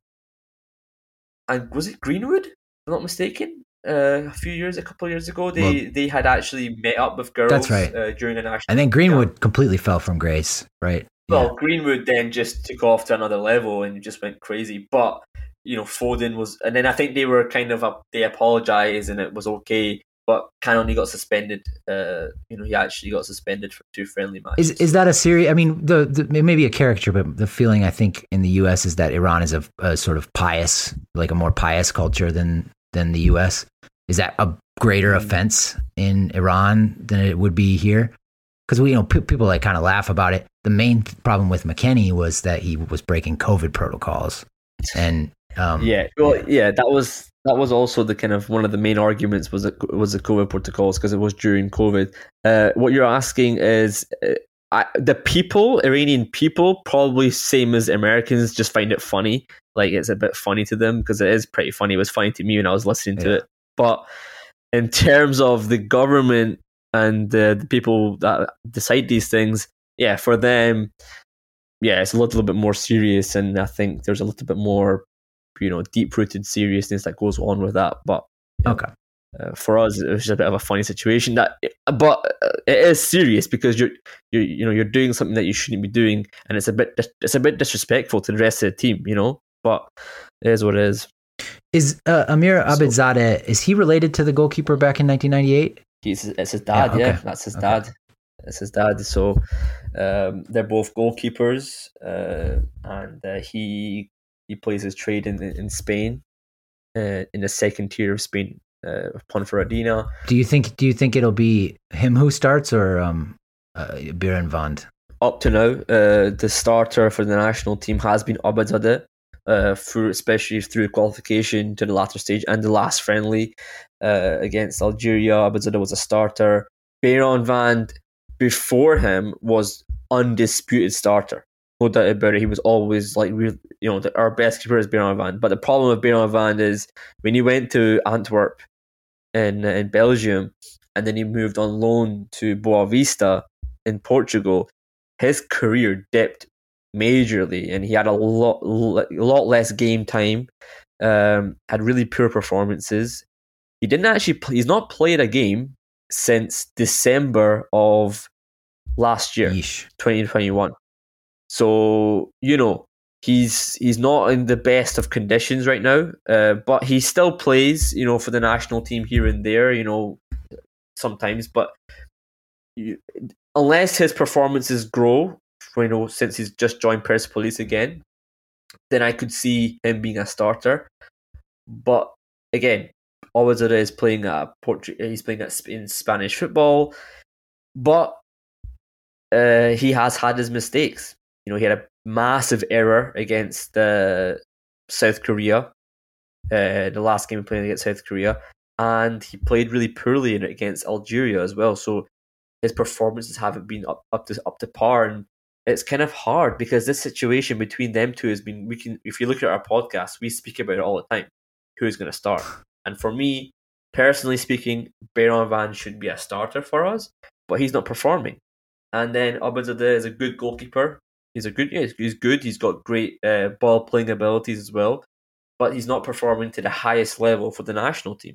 and was it Greenwood? If I'm not mistaken. Uh, a few years, a couple of years ago, they, well, they had actually met up with girls. That's right. Uh, during a national. And then Greenwood camp. completely fell from grace, right? Well, Yeah. Greenwood then just took off to another level and just went crazy. But you know, Foden was, and then I think they were kind of up, they apologised and it was okay. But Cannoni got suspended. Uh, you know, he actually got suspended for two friendly matches. Is is that a serious? I mean, the, the it may be a caricature, but the feeling I think in the U S is that Iran is a, a sort of pious, like a more pious culture than than the U S. Is that a greater offense in Iran than it would be here? Because we, you know, p- people like kind of laugh about it. The main th- problem with McKennie was that he was breaking COVID protocols, and um, yeah, well, yeah. yeah, that was that was also the kind of one of the main arguments was it was the COVID protocols because it was during COVID. Uh, what you're asking is. Uh, I, the people, Iranian people, probably same as Americans, just find it funny. Like it's a bit funny to them because it is pretty funny. It was funny to me when I was listening to Yeah. it. But in terms of the government and uh, the people that decide these things, yeah, for them, yeah, it's a little bit more serious, and I think there's a little bit more, you know, deep-rooted seriousness that goes on with that. But yeah. Okay. Uh, for us, it was just a bit of a funny situation. That, but it is serious because you're, you you know, you're doing something that you shouldn't be doing, and it's a bit, it's a bit disrespectful to the rest of the team, you know. But it is what it is. Is uh, Amir Abidzadeh, so, is he related to the goalkeeper back in nineteen ninety-eight? He's it's his dad. Yeah, okay. yeah that's his okay. dad. It's his dad. So um, they're both goalkeepers, uh, and uh, he he plays his trade in in Spain, uh, in the second tier of Spain. Uh, Ponferradina. Do you think? Do you think it'll be him who starts or um, uh, Biran Vand? Up to now, uh, the starter for the national team has been Abidzadeh, uh, through especially through qualification to the latter stage and the last friendly uh, against Algeria. Abidzadeh was a starter. Biran Vand before him was undisputed starter. No doubt about it. He was always like, you know, the, our best keeper is Biran Vand. But the problem with Biran Vand is when he went to Antwerp in in Belgium, and then he moved on loan to Boa Vista in Portugal, his career dipped majorly, and he had a lot, a lot less game time. Um, had really poor performances. He didn't actually. Play, he's not played a game since December of last year, Yeesh. twenty twenty-one. So you know. He's he's not in the best of conditions right now, uh, but he still plays, you know, for the national team here and there, you know, sometimes. But you, unless his performances grow, you know, since he's just joined Persepolis again, then I could see him being a starter. But again, Abidzadeh is playing at Portu- he's playing at in Spanish football, but uh, he has had his mistakes. You know, he had a massive error against uh, South Korea, uh, the last game he played against South Korea, and he played really poorly in it against Algeria as well. So his performances haven't been up, up to up to par, and it's kind of hard because this situation between them two has been. We can, if you look at our podcast, we speak about it all the time. Who is going to start? And for me, personally speaking, Biran Vand should be a starter for us, but he's not performing. And then Abidzadeh is a good goalkeeper. He's a good, yeah, he's good. He's got great uh, ball playing abilities as well, but he's not performing to the highest level for the national team.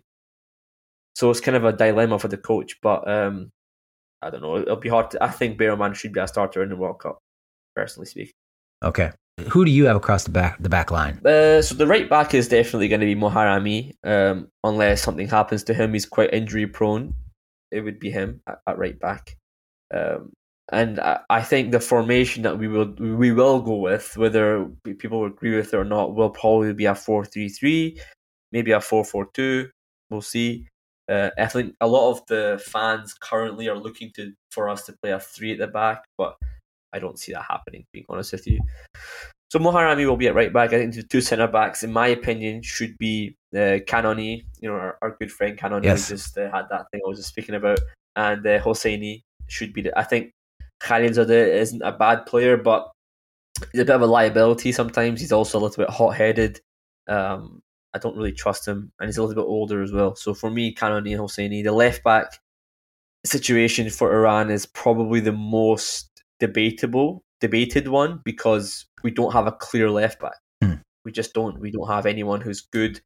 So it's kind of a dilemma for the coach. But um, I don't know. It'll be hard. To, I think Biran Vand should be a starter in the World Cup, personally speaking. Okay, who do you have across the back the back line? Uh, so the right back is definitely going to be Moharami, um, unless something happens to him. He's quite injury prone. It would be him at, at right back. Um, And I think the formation that we will we will go with, whether people agree with it or not, will probably be a four three three, maybe a four four two. We'll see. Uh, I think a lot of the fans currently are looking to for us to play a three at the back, but I don't see that happening, being honest with you. So Moharami will be at right back. I think the two centre backs, in my opinion, should be uh, Cannoni, you know, our, our good friend Cannoni, yes. who just uh, had that thing I was just speaking about, and uh, Hosseini should be the. I think Khalilzadeh isn't a bad player, but he's a bit of a liability sometimes. He's also a little bit hot-headed. Um, I don't really trust him, and he's a little bit older as well. So for me, Cannoni and Hosseini, the left-back situation for Iran is probably the most debatable, debated one because we don't have a clear left-back. Mm. We just don't. We don't have anyone who's good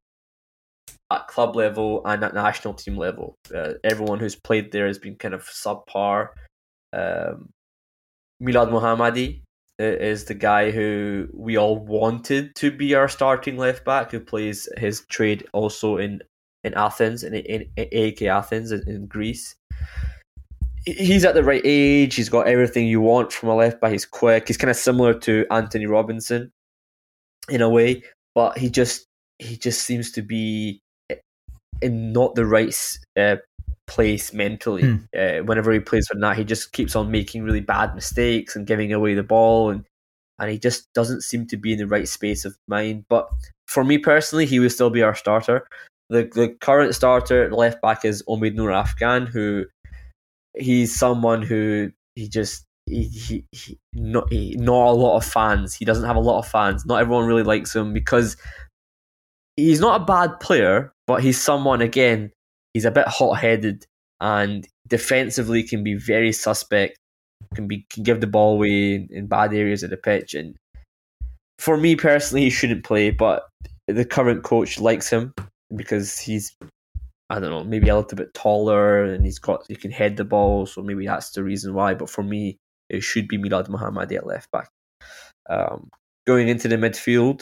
at club level and at national team level. Uh, everyone who's played there has been kind of subpar. Um, Milad Mohammadi is the guy who we all wanted to be our starting left back, who plays his trade also in, in Athens, in, in, in A E K Athens in, in Greece. He's at the right age. He's got everything you want from a left back. He's quick. He's kind of similar to Anthony Robinson in a way, but he just he just seems to be in not the right uh, place mentally. Hmm. Uh, whenever he plays for Nat, he just keeps on making really bad mistakes and giving away the ball, and and he just doesn't seem to be in the right space of mind. But for me personally, he will still be our starter. The the current starter at left back is Omid Noor Afghan, who he's someone who he just he, he, he not he, not a lot of fans. He doesn't have a lot of fans. Not everyone really likes him because he's not a bad player, but he's someone, again, he's a bit hot-headed and defensively can be very suspect, can be can give the ball away in, in bad areas of the pitch. And for me personally, he shouldn't play, but the current coach likes him because he's, I don't know, maybe a little bit taller and he's got he can head the ball, so maybe that's the reason why. But for me, it should be Milad Mohammadi at left back. Um, going into the midfield,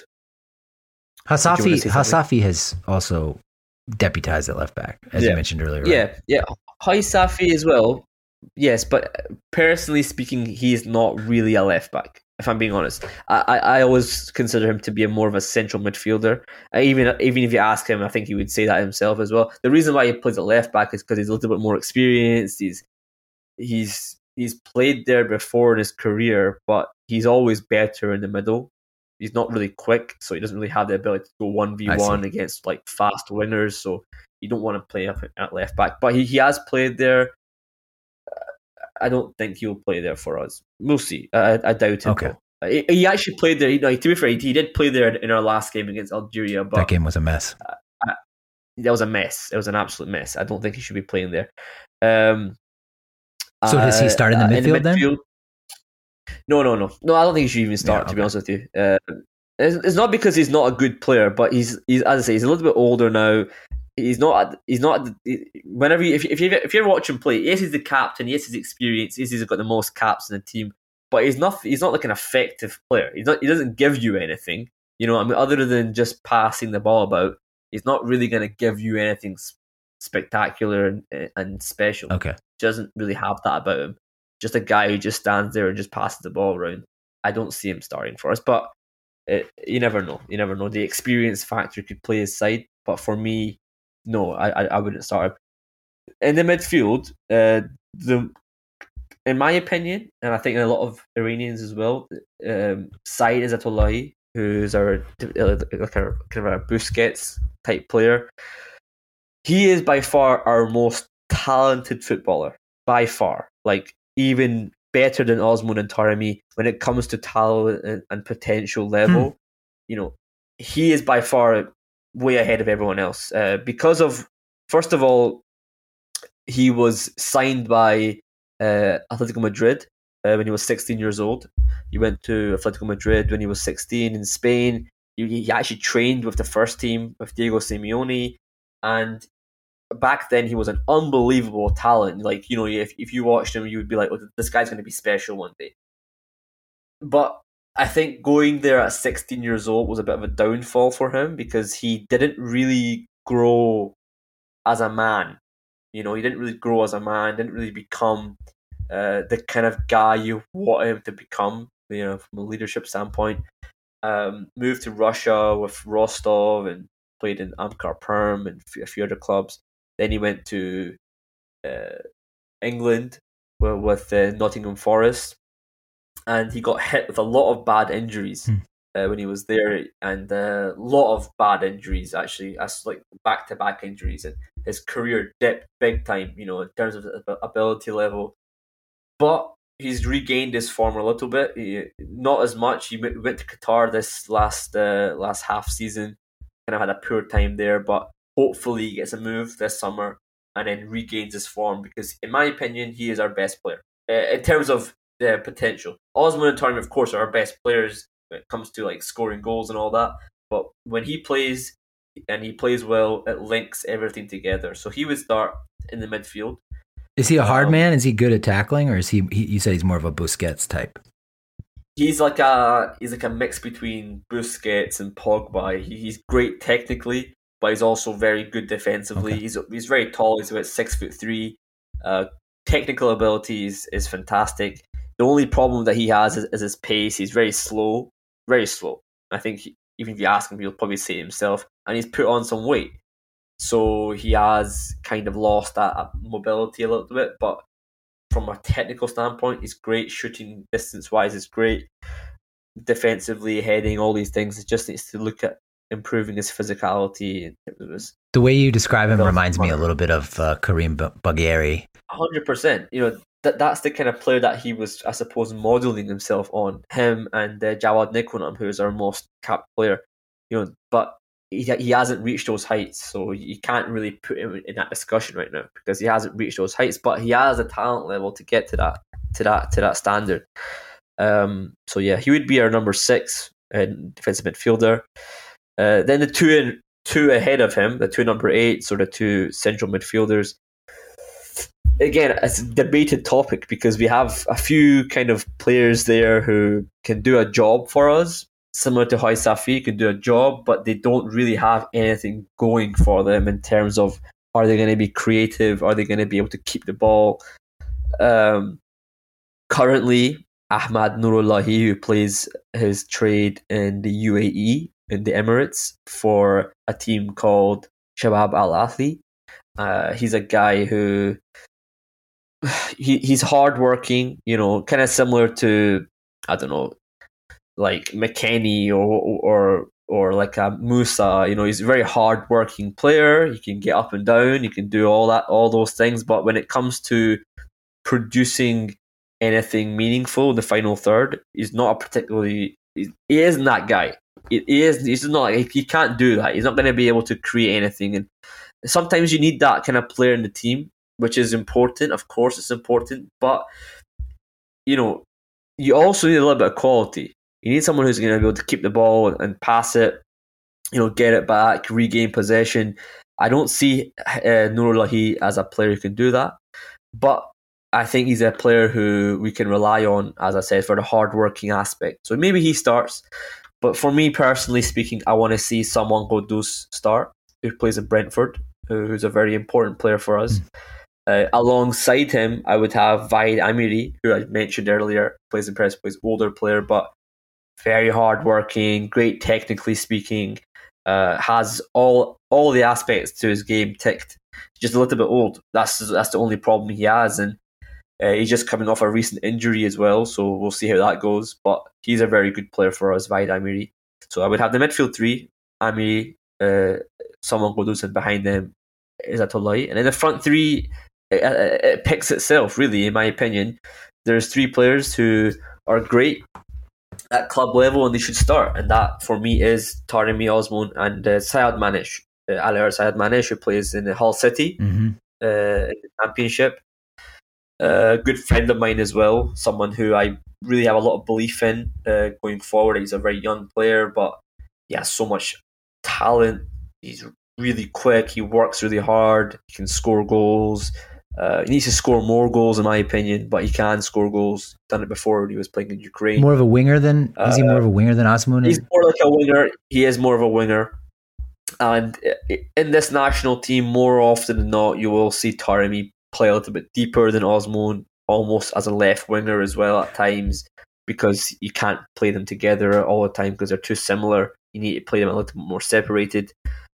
Hasafi Hasafi has also deputized at left back, as yeah. you mentioned earlier. Right? Yeah, yeah. Hasafi as well. Yes, but personally speaking, he's not really a left back. If I'm being honest, I, I, I always consider him to be a more of a central midfielder. I, even even if you ask him, I think he would say that himself as well. The reason why he plays at left back is because he's a little bit more experienced. He's he's he's played there before in his career, but he's always better in the middle. He's not really quick, so he doesn't really have the ability to go one v one against like fast winners. So you don't want to play up at left back. But he, he has played there. I don't think he'll play there for us. We'll see. I, I doubt it. Okay. He, he actually played there. You know, to be fair, he, he did play there in our last game against Algeria. But that game was a mess. Uh, I, that was a mess. It was an absolute mess. I don't think he should be playing there. Um, so does he start in the uh, midfield, in the midfield then? No, no, no. No, I don't think he should even start, yeah, okay. to be honest with you. Uh, it's, it's not because he's not a good player, but he's, he's as I say, he's a little bit older now. He's not. He's not. Whenever you, if if you if you're watching play, yes, he's the captain. Yes, he's experienced. Yes, he's got the most caps in the team. But he's not. He's not like an effective player. He's not. He doesn't give you anything. You know, I mean, other than just passing the ball about, he's not really going to give you anything spectacular and, and special. Okay, he doesn't really have that about him. Just a guy who just stands there and just passes the ball around. I don't see him starting for us, but it, you never know. You never know. The experience factor could play his side, but for me. No, I I wouldn't start him. In the midfield, uh, the in my opinion, and I think in a lot of Iranians as well, um, Said Izzatullahi, who's our like a, kind of a Busquets type player, he is by far our most talented footballer, by far. Like even better than Osman and Taremi when it comes to talent and, and potential level. Hmm. You know, he is by far way ahead of everyone else uh, because of, first of all, he was signed by uh, Atletico Madrid uh, when he was sixteen years old. He went to Atletico Madrid when he was sixteen in Spain. He, he actually trained with the first team with Diego Simeone, and back then he was an unbelievable talent. Like, you know, if if you watched him, you would be like, oh, this guy's going to be special one day. But I think going there at sixteen years old was a bit of a downfall for him because he didn't really grow as a man. You know, he didn't really grow as a man, didn't really become uh, the kind of guy you want him to become, you know, from a leadership standpoint. Um, moved to Russia with Rostov and played in Amkar Perm and a few other clubs. Then he went to uh, England with, with uh, Nottingham Forest. And he got hit with a lot of bad injuries hmm. uh, when he was there, and a uh, lot of bad injuries actually, as like back to back injuries, and his career dipped big time, you know, in terms of ability level. But he's regained his form a little bit, he, not as much. He went to Qatar this last uh, last half season, kind of had a poor time there, but hopefully he gets a move this summer and then regains his form because, in my opinion, he is our best player uh, in terms of the potential. Osman and Taremi, of course, are our best players when it comes to like scoring goals and all that. But when he plays and he plays well, it links everything together. So he would start in the midfield. Is he a hard um, man? Is he good at tackling, or is he, he? You said he's more of a Busquets type. he's like a he's like a mix between Busquets and Pogba. He, he's great technically, but he's also very good defensively. Okay. He's he's very tall. He's about six foot three. Uh, technical ability is, is fantastic. The only problem that he has is, is his pace. He's very slow, very slow. I think he, even if you ask him, he'll probably say it himself. And he's put on some weight, so he has kind of lost that mobility a little bit. But from a technical standpoint, he's great. Shooting distance wise is great. Defensively, heading, all these things. It just needs to look at improving his physicality. It was The way you describe him reminds me a little bit of uh, Karim Bagheri. one hundred percent. You know, that that's the kind of player that he was, I suppose, modelling himself on. Him and uh, Jawad Nikonam, who is our most capped player. You know, but he he hasn't reached those heights, so you can't really put him in that discussion right now because he hasn't reached those heights. But he has a talent level to get to that to that to that standard. Um, so yeah, he would be our number six uh, defensive midfielder. Uh, then the two in, two ahead of him, the two number eights or the two central midfielders. Again, it's a debated topic because we have a few kind of players there who can do a job for us, similar to Hoy Safi, can do a job, but they don't really have anything going for them in terms of, are they going to be creative? Are they going to be able to keep the ball? Um, currently, Ahmad Nurullahi, who plays his trade in the U A E, in the Emirates, for a team called Shabab Al Ahly. Uh, he's a guy who he he's hardworking, you know, kind of similar to, I don't know, like McKennie or or or like a Musa. You know, he's a very hardworking player. He can get up and down. He can do all that, all those things. But when it comes to producing anything meaningful in the final third, he's not a particularly. He isn't that guy. He is. He's not. Like, he can't do that. He's not going to be able to create anything. And sometimes you need that kind of player in the team, which is important. Of course, it's important. But you know, you also need a little bit of quality. You need someone who's going to be able to keep the ball and pass it. You know, get it back, regain possession. I don't see uh, Nurullahi as a player who can do that, but I think he's a player who we can rely on, as I said, for the hard-working aspect. So maybe he starts. But for me, personally speaking, I want to see Salman Ghoddos start, who plays in Brentford, who's a very important player for us. Uh, alongside him, I would have Vahid Amiri, who I mentioned earlier, plays in press, plays older player, but very hard-working, great technically speaking, uh, has all all the aspects to his game ticked. Just a little bit old. That's that's the only problem he has, and Uh, he's just coming off a recent injury as well, so we'll see how that goes. But he's a very good player for us, Vahid Amiri. So I would have the midfield three, Amiri, uh, Salman Ghoddos, and behind them Izzatullahi. And then the front three, it, it picks itself, really, in my opinion. There's three players who are great at club level and they should start. And that, for me, is Taremi Osman and uh, Sayed Manish. Uh, Ali Sayed Manish, who plays in Hull City Mm-hmm. uh, in the Championship. A uh, good friend of mine as well, someone who I really have a lot of belief in uh, going forward. He's a very young player, but he has so much talent. He's really quick. He works really hard. He can score goals. Uh, he needs to score more goals, in my opinion, but he can score goals. Done it before when he was playing in Ukraine. More of a winger than uh, is he more of a winger than Osman? He's more like a winger. He is more of a winger. And in this national team, more often than not, you will see Taremi play a little bit deeper than Osman, almost as a left winger as well at times, because you can't play them together all the time because they're too similar. You need to play them a little bit more separated.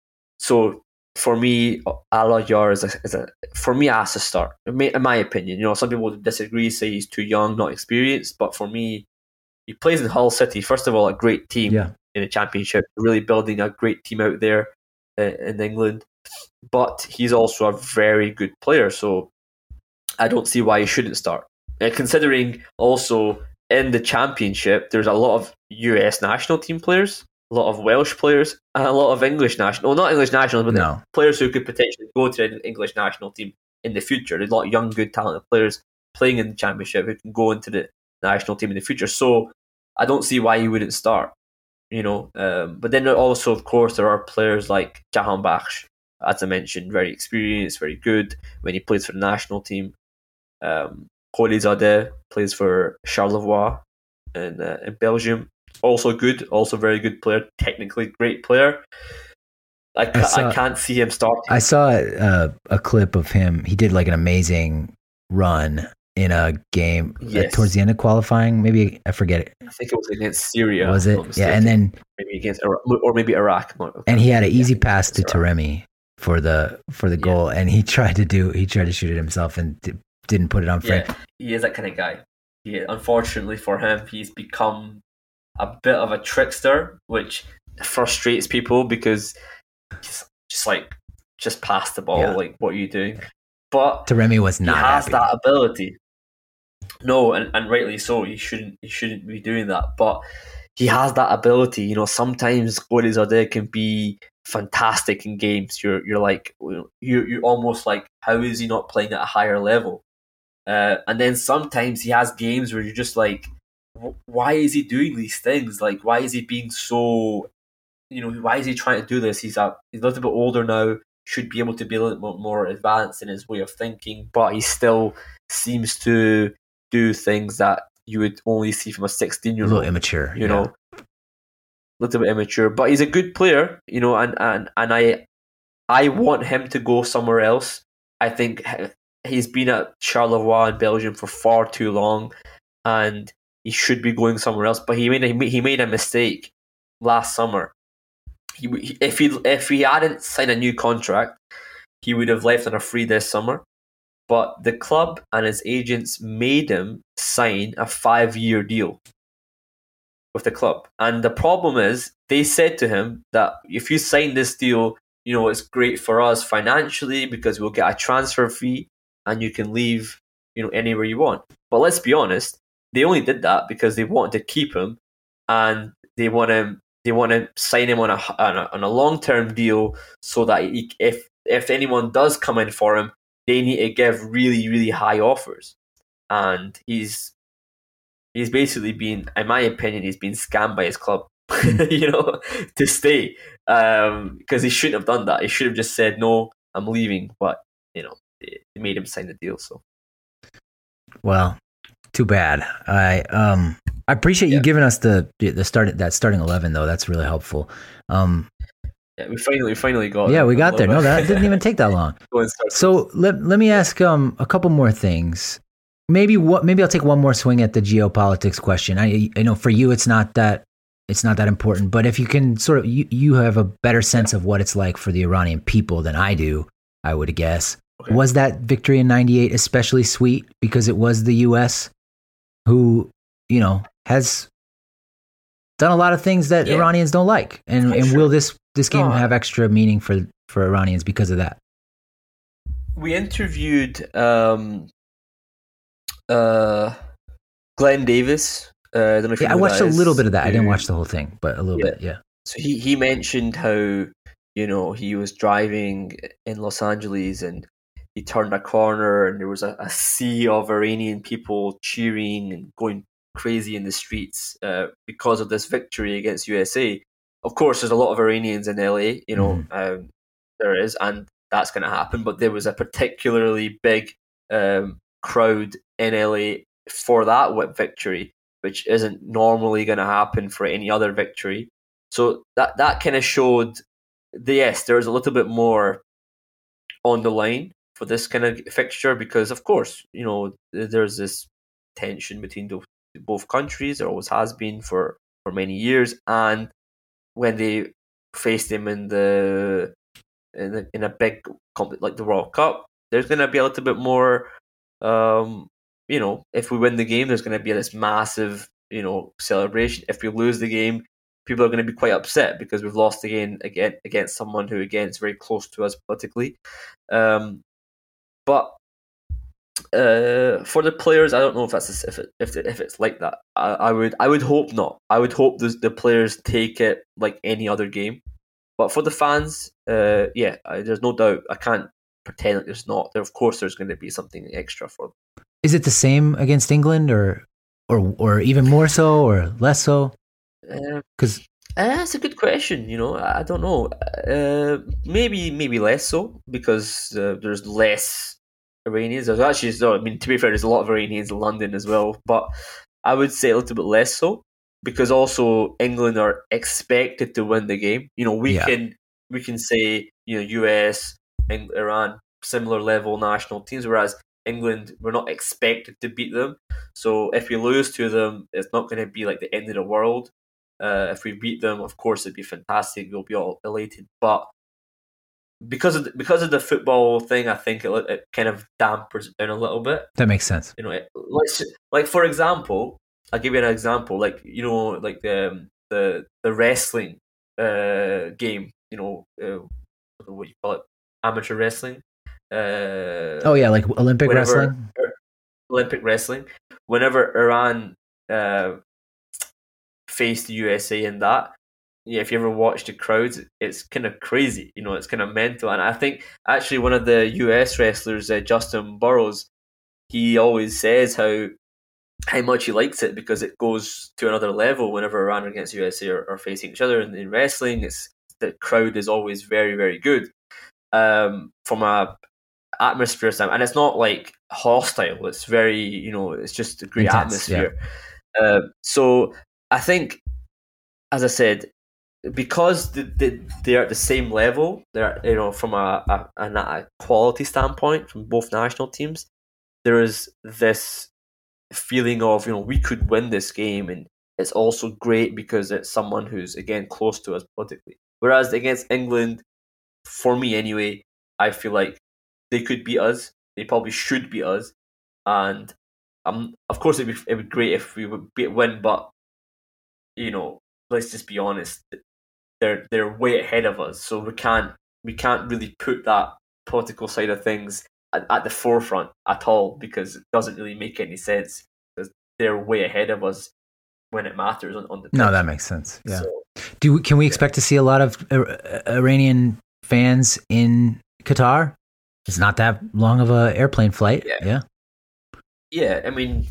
So for me, Ala Yar is a, is a for me has to start. In my, in my opinion, you know, some people would disagree, say he's too young, not experienced. But for me, he plays in Hull City. First of all, a great team yeah. in the Championship, really building a great team out there uh, in England. But he's also a very good player, so I don't see why he shouldn't start. Uh, considering also in the Championship, there's a lot of U S national team players, a lot of Welsh players, and a lot of English national. Well, not English nationals, but no. players who could potentially go to the English national team in the future. There's a lot of young, good, talented players playing in the Championship who can go into the national team in the future. So I don't see why he wouldn't start. You know, um, but then also, of course, there are players like Jahan Bakhsh, as I mentioned, very experienced, very good when he plays for the national team. Um, Koli Zadeh plays for Charleroi. in, uh, in Belgium. Also good, also very good player, technically great player. I, ca- I, saw, I can't see him starting. I saw uh, a clip of him. He did like an amazing run in a game yes. uh, towards the end of qualifying. Maybe I forget it. I think it was against Syria. Was it? Yeah, and then maybe against Iraq, or maybe Iraq. And he had an easy pass to Taremi for the for the goal, yeah. and he tried to do he tried to shoot it himself and d- didn't put it on frame. Yeah, he is that kind of guy. He, unfortunately for him, he's become a bit of a trickster, which frustrates people because he's just like just pass the ball. Yeah. Like, what are you doing? But Taremi was not. He has happy. that ability. No, and, and rightly so. He shouldn't. He shouldn't be doing that. But he has that ability. You know, sometimes Gordon Zade can be fantastic in games. You're you're like you you're almost like, how is he not playing at a higher level? Uh, and then sometimes he has games where you're just like, why is he doing these things? Like, why is he being so, you know, why is he trying to do this? He's a he's a little bit older now, should be able to be a little bit more advanced in his way of thinking, but he still seems to do things that you would only see from a sixteen-year-old. A little immature, you yeah. know, a little bit immature, but he's a good player, you know, and, and, and I I want him to go somewhere else. I think he's been at Charleroi in Belgium for far too long, and he should be going somewhere else. But he made a, he made a mistake last summer. He if he if he hadn't signed a new contract, he would have left on a free this summer. But the club and his agents made him sign a five-year deal with the club. And the problem is, they said to him that if you sign this deal, you know, it's great for us financially because we'll get a transfer fee and you can leave, you know, anywhere you want. But let's be honest, they only did that because they wanted to keep him, and they want to they want to sign him on a on a, on a long-term deal so that he, if if anyone does come in for him, they need to give really, really high offers. And he's he's basically been, in my opinion, he's been scammed by his club, you know, to stay. Um, because he shouldn't have done that. He should have just said, no, I'm leaving. But, you know, they made him sign the deal. So, well, too bad. I um I appreciate yeah. you giving us the the start that starting eleven though. That's really helpful. Um, yeah, we finally we finally got. Yeah, we got there. No, that didn't even take that long. So let let me ask um a couple more things. Maybe what maybe I'll take one more swing at the geopolitics question. I I know for you it's not that it's not that important, but if you can sort of you, you have a better sense of what it's like for the Iranian people than I do, I would guess. Okay. Was that victory in ninety-eight especially sweet because it was the U S who, you know, has done a lot of things that yeah. Iranians don't like, and and sure. will this this game no, have extra meaning for for Iranians because of that? We interviewed um, uh, Glenn Davis. Uh, I don't know if yeah, you know I watched a is. little bit of that. I didn't watch the whole thing, but a little yeah. bit, yeah. So he he mentioned how, you know, he was driving in Los Angeles and he turned a corner and there was a, a sea of Iranian people cheering and going crazy in the streets uh, because of this victory against U S A. Of course, there's a lot of Iranians in L A, you know, mm. um, there is, and that's going to happen. But there was a particularly big um, crowd in L A for that victory, which isn't normally going to happen for any other victory. So that, that kind of showed, the, yes, there's a little bit more on the line for this kind of fixture because, of course, you know, there's this tension between the, both countries. There always has been for, for many years. And when they faced him in the in, the, in a big competition like the World Cup, there's going to be a little bit more, um, you know, if we win the game, there's going to be this massive, you know, celebration. If we lose the game, people are going to be quite upset because we've lost again again against someone who, again, is very close to us politically. Um, but uh, for the players, I don't know if that's if it, if if it's like that. I, I would I would hope not. I would hope the the players take it like any other game. But for the fans, uh, yeah, I, there's no doubt. I can't pretend like there's not. There, of course, there's going to be something extra for them. Is it the same against England, or or or even more so, or less so? Because uh, uh, that's a good question. You know, I don't know. Uh, maybe maybe less so because uh, there's less Iranians. There's actually, so, I mean, to be fair, there's a lot of Iranians in London as well. But I would say a little bit less so, because also England are expected to win the game. You know, we Yeah. can we can say, you know, U S and Iran, similar level national teams, whereas England, we're not expected to beat them. So if we lose to them, it's not going to be like the end of the world. Uh, if we beat them, of course, it'd be fantastic. We'll be all elated. But because of the, because of the football thing, I think it, it kind of dampers it down a little bit. That makes sense. You know, it, let's like for example, I'll give you an example. Like, you know, like the the the wrestling uh, game. You know, uh, what you call it, amateur wrestling. Uh, oh yeah, like Olympic whenever, wrestling. Olympic wrestling. Whenever Iran uh, faced the U S A in that, yeah, if you ever watch the crowds, it's kind of crazy. You know, it's kind of mental. And I think actually one of the U S wrestlers, uh, Justin Burrows, he always says how how much he likes it because it goes to another level whenever Iran against U S A are, are facing each other. And in wrestling, it's the crowd is always very, very good. Um, from a atmosphere standpoint, and it's not like hostile. It's very, you know, it's just a great Intense, atmosphere. Yeah. Uh, so I think, as I said, because the, the, they're at the same level, they're, you know, from a, a, a quality standpoint from both national teams, there is this feeling of, you know, we could win this game, and it's also great because it's someone who's, again, close to us politically. Whereas against England, for me anyway, I feel like they could beat us. They probably should beat us, and um, of course it'd be it'd be great if we would beat, win. But you know, let's just be honest. They're they're way ahead of us, so we can't we can't really put that political side of things at, at the forefront at all, because it doesn't really make any sense, because they're way ahead of us when it matters on, on the pitch. No, that makes sense. Yeah. So, Do can we expect yeah. to see a lot of uh, Iranian fans in Qatar? It's not that long of a airplane flight. Yeah. Yeah. Yeah. I mean,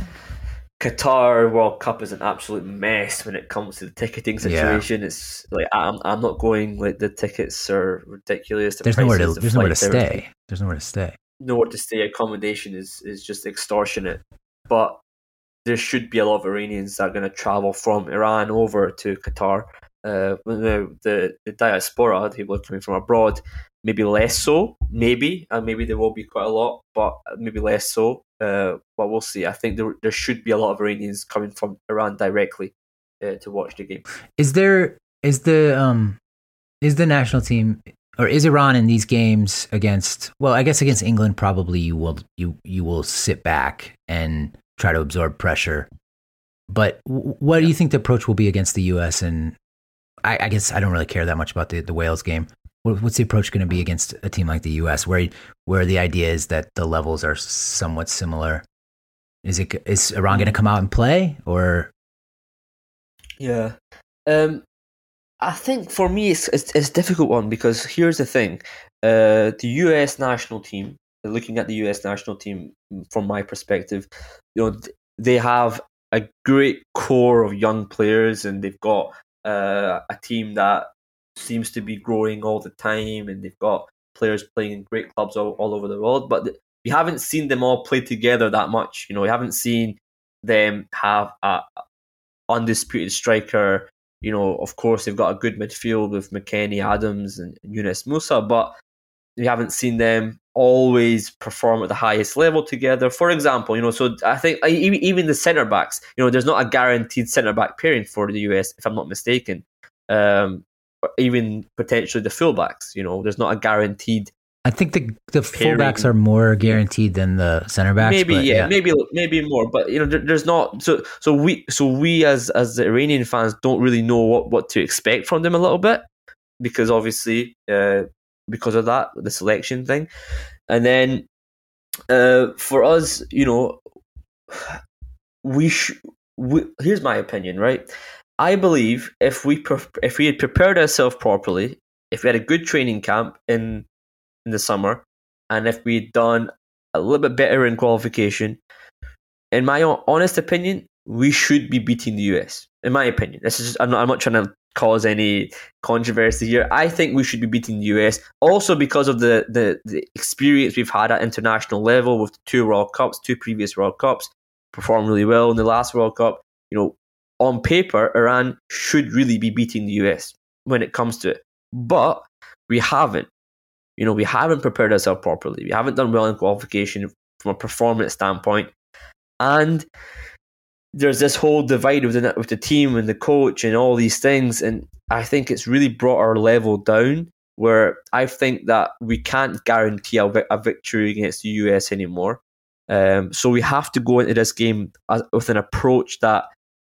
Qatar World Cup is an absolute mess when it comes to the ticketing situation. Yeah. It's like I'm I'm not going. Like, the tickets are ridiculous. The there's nowhere to the there's nowhere to stay. Everything. There's nowhere to stay. Nowhere to stay. Accommodation is is just extortionate. But there should be a lot of Iranians that are going to travel from Iran over to Qatar. Uh, the, the the diaspora, people coming from abroad, maybe less so, maybe, and maybe there will be quite a lot, but maybe less so. Uh, but we'll see. I think there there should be a lot of Iranians coming from Iran directly uh, to watch the game. Is there is the um is the national team, or is Iran in these games against? Well, I guess against England, probably you will you you will sit back and try to absorb pressure. But what yeah. do you think the approach will be against the U S? And I, I guess I don't really care that much about the, the Wales game. What, what's the approach going to be against a team like the U S, where where the idea is that the levels are somewhat similar? Is it is Iran going to come out and play, or? Yeah, um, I think for me it's, it's it's a difficult one, because here's the thing: uh, the U S national team. Looking at the U S national team from my perspective, you know, they have a great core of young players, and they've got uh, a team that seems to be growing all the time, and they've got players playing in great clubs all, all over the world. But we haven't seen them all play together that much. You know, we haven't seen them have a undisputed striker. You know, of course, they've got a good midfield with McKennie, Adams, and Yunus Musa, but we haven't seen them always perform at the highest level together. For example, you know, so I think even the centre backs, you know, there's not a guaranteed centre back pairing for the U S, if I'm not mistaken. Um, or even potentially the fullbacks, you know, there's not a guaranteed. I think the the fullbacks are more guaranteed than the centre backs. Maybe but, yeah, yeah, maybe maybe more, but you know, there, there's not. So so we so we as as the Iranian fans don't really know what, what to expect from them a little bit, because obviously uh, because of that, the selection thing. And then uh, for us, you know, we should. Here's my opinion, right? I believe if we pre- if we had prepared ourselves properly, if we had a good training camp in in the summer, and if we had done a little bit better in qualification, in my honest opinion, we should be beating the U S. In my opinion, this is just, I'm not I'm not trying to cause any controversy here. I think we should be beating the U S, also because of the, the, the experience we've had at international level with two World Cups, two previous World Cups. performed really well in the last World Cup. You know, on paper, Iran should really be beating the U S when it comes to it. But we haven't. You know, we haven't prepared ourselves properly. We haven't done well in qualification from a performance standpoint. And there's this whole divide within it, with the team and the coach and all these things. And I think it's really brought our level down, where I think that we can't guarantee a, a victory against the U S anymore. Um, so we have to go into this game as, with an approach that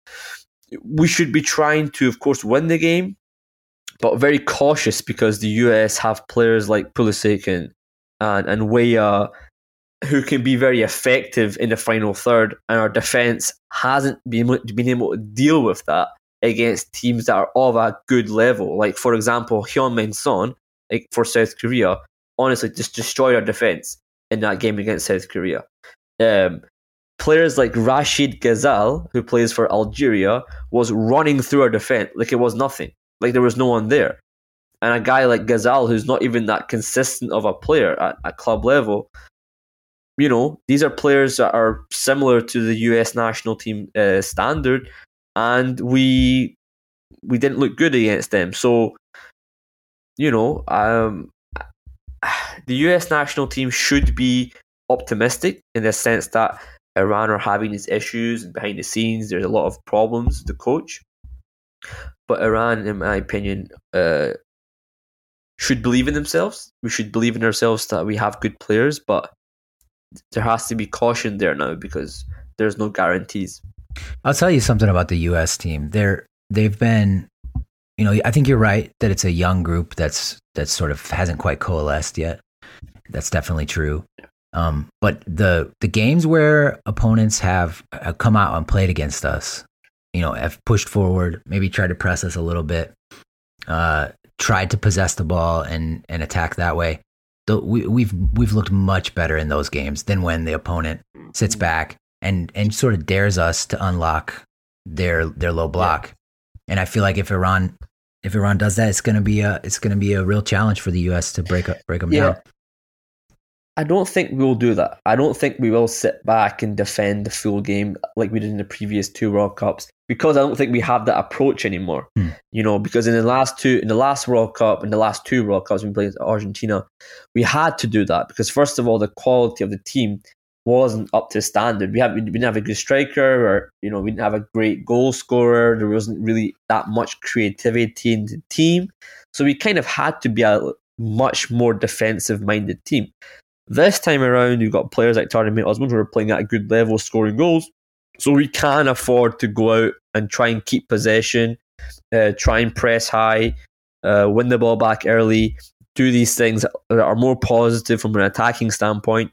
we should be trying to, of course, win the game, but very cautious, because the U S have players like Pulisic and and, and Weah who can be very effective in the final third, and our defence hasn't been, been able to deal with that against teams that are of a good level. Like, for example, Heung-min Son, like for South Korea, honestly just destroyed our defence in that game against South Korea. Um, players like Rashid Ghazal, who plays for Algeria, was running through our defence like it was nothing. Like there was no one there. And a guy like Ghazal, who's not even that consistent of a player at, at club level, you know, these are players that are similar to the U S national team uh, standard, and we we didn't look good against them. So, you know, um, the U S national team should be optimistic in the sense that Iran are having these issues behind the scenes. There's a lot of problems with the coach. But Iran, in my opinion, uh, should believe in themselves. We should believe in ourselves that we have good players, but there has to be caution there now, because there's no guarantees. I'll tell you something about the U S team. They're they've been, you know, I think you're right that it's a young group that's that sort of hasn't quite coalesced yet. That's definitely true. Um, but the the games where opponents have, have come out and played against us, you know, have pushed forward, maybe tried to press us a little bit, uh, tried to possess the ball and and attack that way. The, we, we've we've looked much better in those games than when the opponent sits back and, and sort of dares us to unlock their their low block. Yeah. And I feel like if Iran if Iran does that, it's gonna be a it's gonna be a real challenge for the U S to break up break them yeah. down. I don't think we'll do that. I don't think we will sit back and defend the full game like we did in the previous two World Cups, because I don't think we have that approach anymore. Hmm. You know, because in the last two, in the last World Cup, in the last two World Cups we played Argentina, we had to do that because, first of all, the quality of the team wasn't up to standard. We, have, we didn't have a good striker, or you know, we didn't have a great goal scorer. There wasn't really that much creativity in the team, so we kind of had to be a much more defensive-minded team. This time around, you've got players like Taremi Osman who are playing at a good level, scoring goals. So we can afford to go out and try and keep possession, uh, try and press high, uh, win the ball back early, do these things that are more positive from an attacking standpoint.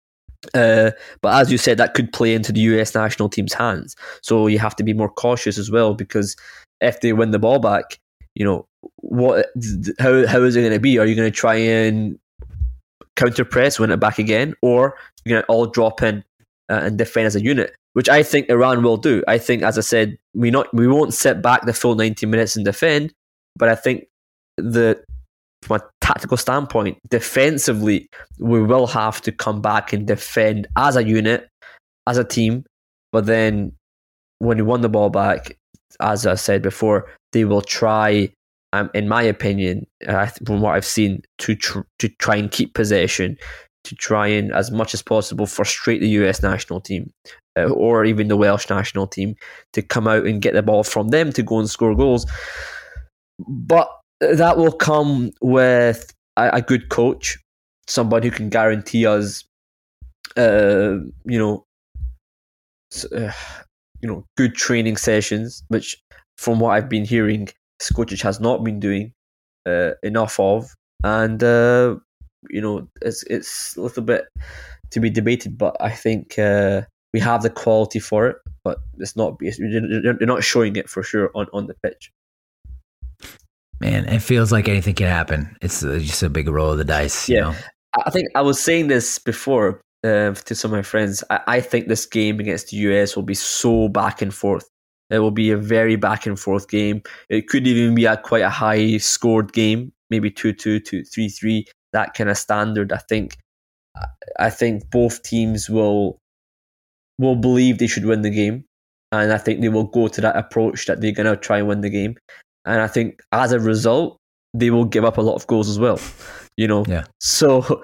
Uh, but as you said, that could play into the U S national team's hands. So you have to be more cautious as well, because if they win the ball back, you know, what? How how is it going to be? Are you going to try and counter press, win it back again, or you're going to all drop in uh, and defend as a unit, which I think Iran will do. I think, as I said, we not we won't sit back the full ninety minutes and defend, but I think the from a tactical standpoint, defensively, we will have to come back and defend as a unit, as a team. But then when you won the ball back, as I said before, they will try, Um, in my opinion, uh, from what I've seen, to tr- to try and keep possession, to try and, as much as possible, frustrate the U S national team uh, or even the Welsh national team to come out and get the ball from them to go and score goals. But that will come with a, a good coach, somebody who can guarantee us, uh, you know, uh, you know, good training sessions, which, from what I've been hearing, Skocic has not been doing uh, enough of, and uh, you know, it's it's a little bit to be debated. But I think uh, we have the quality for it, but it's not you're not showing it for sure on, on the pitch. Man, it feels like anything can happen. It's just a big roll of the dice. Yeah, you know? I think I was saying this before uh, to some of my friends. I, I think this game against the U S will be so back and forth. It will be a very back and forth game. It could even be a quite a high scored game, maybe two two, two three three, that kind of standard. I think I think both teams will will believe they should win the game. And I think they will go to that approach that they're going to try and win the game. And I think as a result, they will give up a lot of goals as well. You know? Yeah. So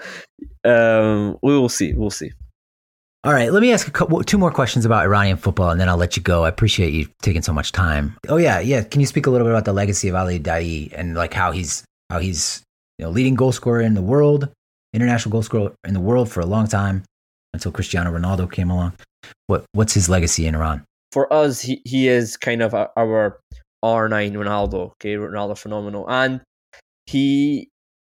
um, we will see. We'll see. All right, let me ask a couple, two more questions about Iranian football, and then I'll let you go. I appreciate you taking so much time. Oh yeah, yeah. Can you speak a little bit about the legacy of Ali Daei and like how he's how he's you know leading goal scorer in the world, international goal scorer in the world for a long time until Cristiano Ronaldo came along. What what's his legacy in Iran? For us, he, he is kind of our R nine Ronaldo. Okay, Ronaldo phenomenal, and he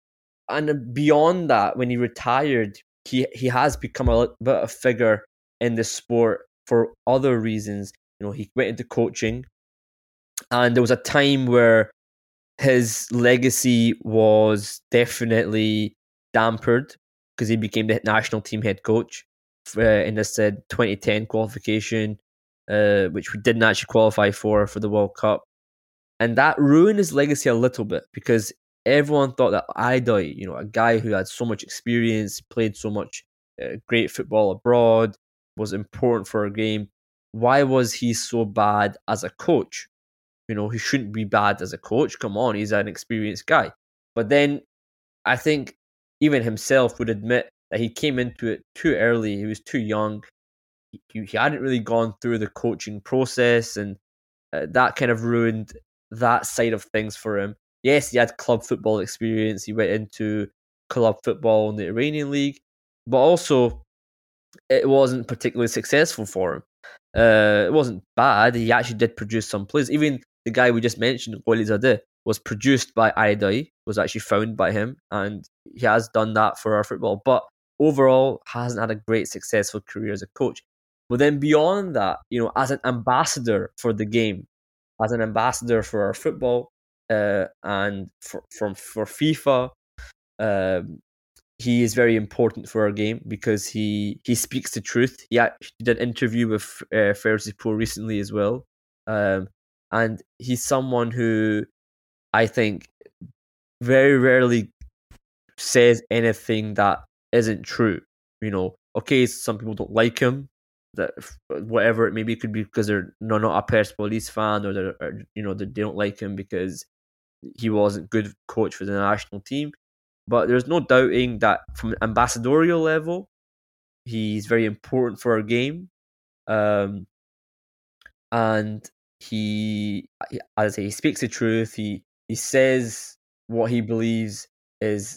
and beyond that, when he retired, he he has become a little bit of a figure in the sport for other reasons. You know, he went into coaching, and there was a time where his legacy was definitely dampered because he became the national team head coach uh, in the said twenty ten qualification, uh, which we didn't actually qualify for for the World Cup, and that ruined his legacy a little bit because everyone thought that Aidai, you know, a guy who had so much experience, played so much uh, great football abroad, was important for a game. Why was he so bad as a coach? You know, he shouldn't be bad as a coach. Come on, he's an experienced guy. But then I think even himself would admit that he came into it too early. He was too young. He, he hadn't really gone through the coaching process, and uh, that kind of ruined that side of things for him. Yes, he had club football experience. He went into club football in the Iranian league, but also it wasn't particularly successful for him. Uh, it wasn't bad. He actually did produce some players. Even the guy we just mentioned, Golizadeh, was produced by Aidai, was actually found by him, and he has done that for our football. But overall, hasn't had a great successful career as a coach. But then beyond that, you know, as an ambassador for the game, as an ambassador for our football, uh, and for from for FIFA, um, he is very important for our game because he he speaks the truth. He actually did an interview with uh, Ferzipour recently as well, um, and he's someone who I think very rarely says anything that isn't true. You know, okay, some people don't like him, that whatever it may be, it could be because they're not, not a Persepolis fan, or they're or, you know they don't like him because he wasn't good coach for the national team. But there's no doubting that from an ambassadorial level, he's very important for our game, um, and he, as I say, he speaks the truth. He he says what he believes is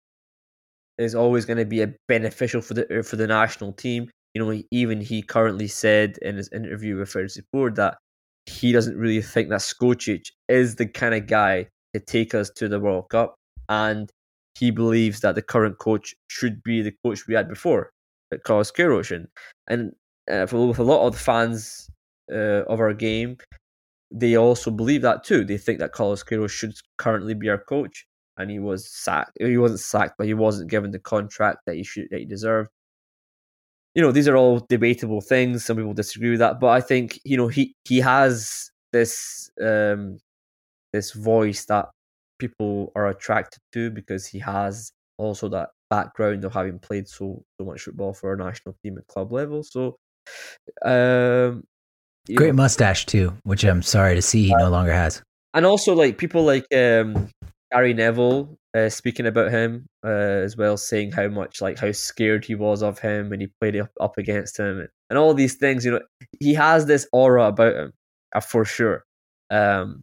is always going to be a beneficial for the for the national team. You know, even he currently said in his interview with Ferzipour that he doesn't really think that Skocic is the kind of guy to take us to the World Cup, and he believes that the current coach should be the coach we had before, Carlos Queiroz. And, and uh, for, with a lot of the fans uh, of our game, they also believe that too. They think that Carlos Queiroz should currently be our coach, and he was sacked. He wasn't sacked, but he wasn't given the contract that he should that he deserved. You know, these are all debatable things. Some people disagree with that, but I think you know he he has this um, this voice that people are attracted to because he has also that background of having played so so much football for our national team at club level. So, um, great know, mustache too, which I'm sorry to see he uh, no longer has. And also, like people like um, Gary Neville uh, speaking about him uh, as well, saying how much like how scared he was of him when he played up, up against him, and, and all these things. You know, he has this aura about him uh, for sure. Um,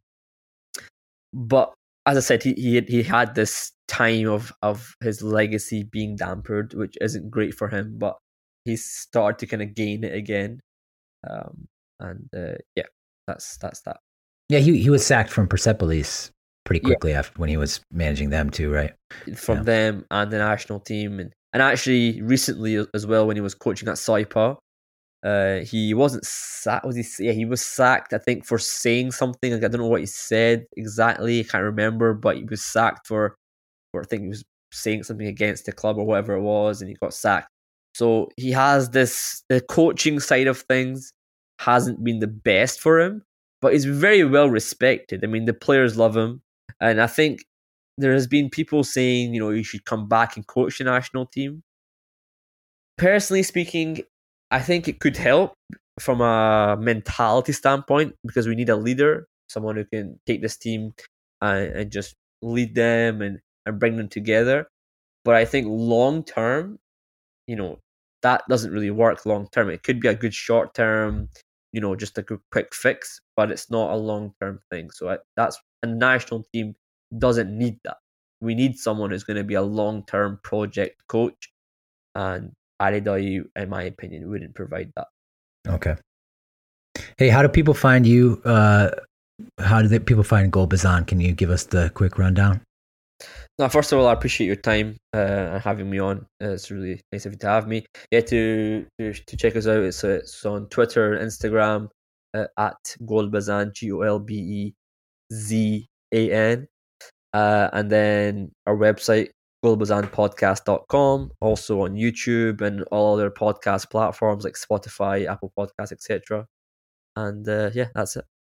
but as I said, he he he had this time of, of his legacy being dampered, which isn't great for him. But he's started to kind of gain it again, um, and uh, yeah, that's that's that. Yeah, he he was sacked from Persepolis pretty quickly yeah. after when he was managing them too, right? From yeah. them and the national team, and and actually recently as well when he was coaching at Saipa. Uh, he wasn't sacked. Was he? Yeah, he was sacked. I think for saying something. Like I don't know what he said exactly. I can't remember, but he was sacked for, for I think he was saying something against the club or whatever it was, and he got sacked. So he has this. The coaching side of things hasn't been the best for him, but he's very well respected. I mean, the players love him, and I think there has been people saying, you know, he should come back and coach the national team. Personally speaking, I think it could help from a mentality standpoint because we need a leader, someone who can take this team and, and just lead them and, and bring them together. But I think long term, you know, that doesn't really work long term. It could be a good short term, you know, just a good quick fix, but it's not a long term thing. So I, that's a national team doesn't need that. We need someone who's going to be a long term project coach, and Adedayo, in my opinion, wouldn't provide that. Okay. Hey, how do people find you? Uh, how do they, people find Golbazan? Can you give us the quick rundown? Now, first of all, I appreciate your time uh, and having me on. Uh, it's really nice of you to have me. Yeah, to to, to check us out, it's, uh, it's on Twitter, Instagram, uh, at Golbazan, G O L B E Z A N. Uh, and then our website, golbazan podcast dot com, also on YouTube and all other podcast platforms like Spotify, Apple Podcasts, et cetera. And uh, yeah, that's it.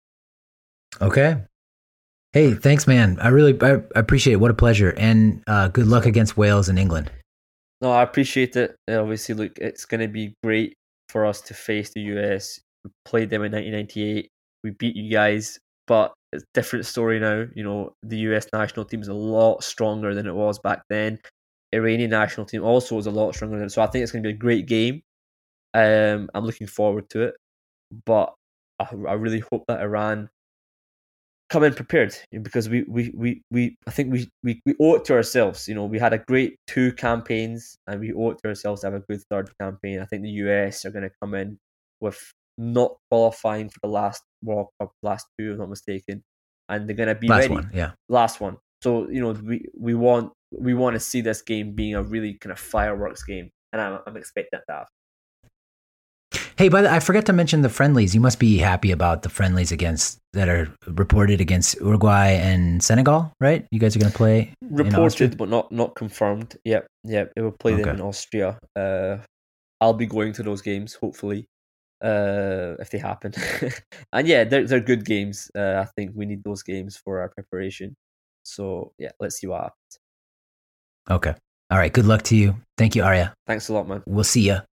Okay. Hey, thanks, man. I really I appreciate it. What a pleasure. And uh, good luck against Wales and England. No, I appreciate it. Obviously, look, it's going to be great for us to face the U S. We played them in nineteen ninety-eight. We beat you guys, but it's a different story now. You know, the U S national team is a lot stronger than it was back then. Iranian national team also was a lot stronger than it. So I think it's going to be a great game. Um, I'm looking forward to it. But I, I really hope that Iran come in prepared because we, we, we, we I think we, we, we owe it to ourselves. You know, we had a great two campaigns and we owe it to ourselves to have a good third campaign. I think the U S are going to come in with not qualifying for the last World Cup, last two, if I'm not mistaken, and they're going to be last ready. One, yeah, last one. So you know, we we want we want to see this game being a really kind of fireworks game, and I'm I'm expecting that to happen. Hey, by the way, I forgot to mention the friendlies. You must be happy about the friendlies against that are reported against Uruguay and Senegal, right? You guys are going to play reported, but not not confirmed. Yep, yep. It will play okay. them in Austria. Uh, I'll be going to those games hopefully, uh, if they happen. And yeah, they're they're good games. Uh, I think we need those games for our preparation. So yeah, let's see what happens. Okay. All right. Good luck to you. Thank you, Arya. Thanks a lot, man. We'll see ya.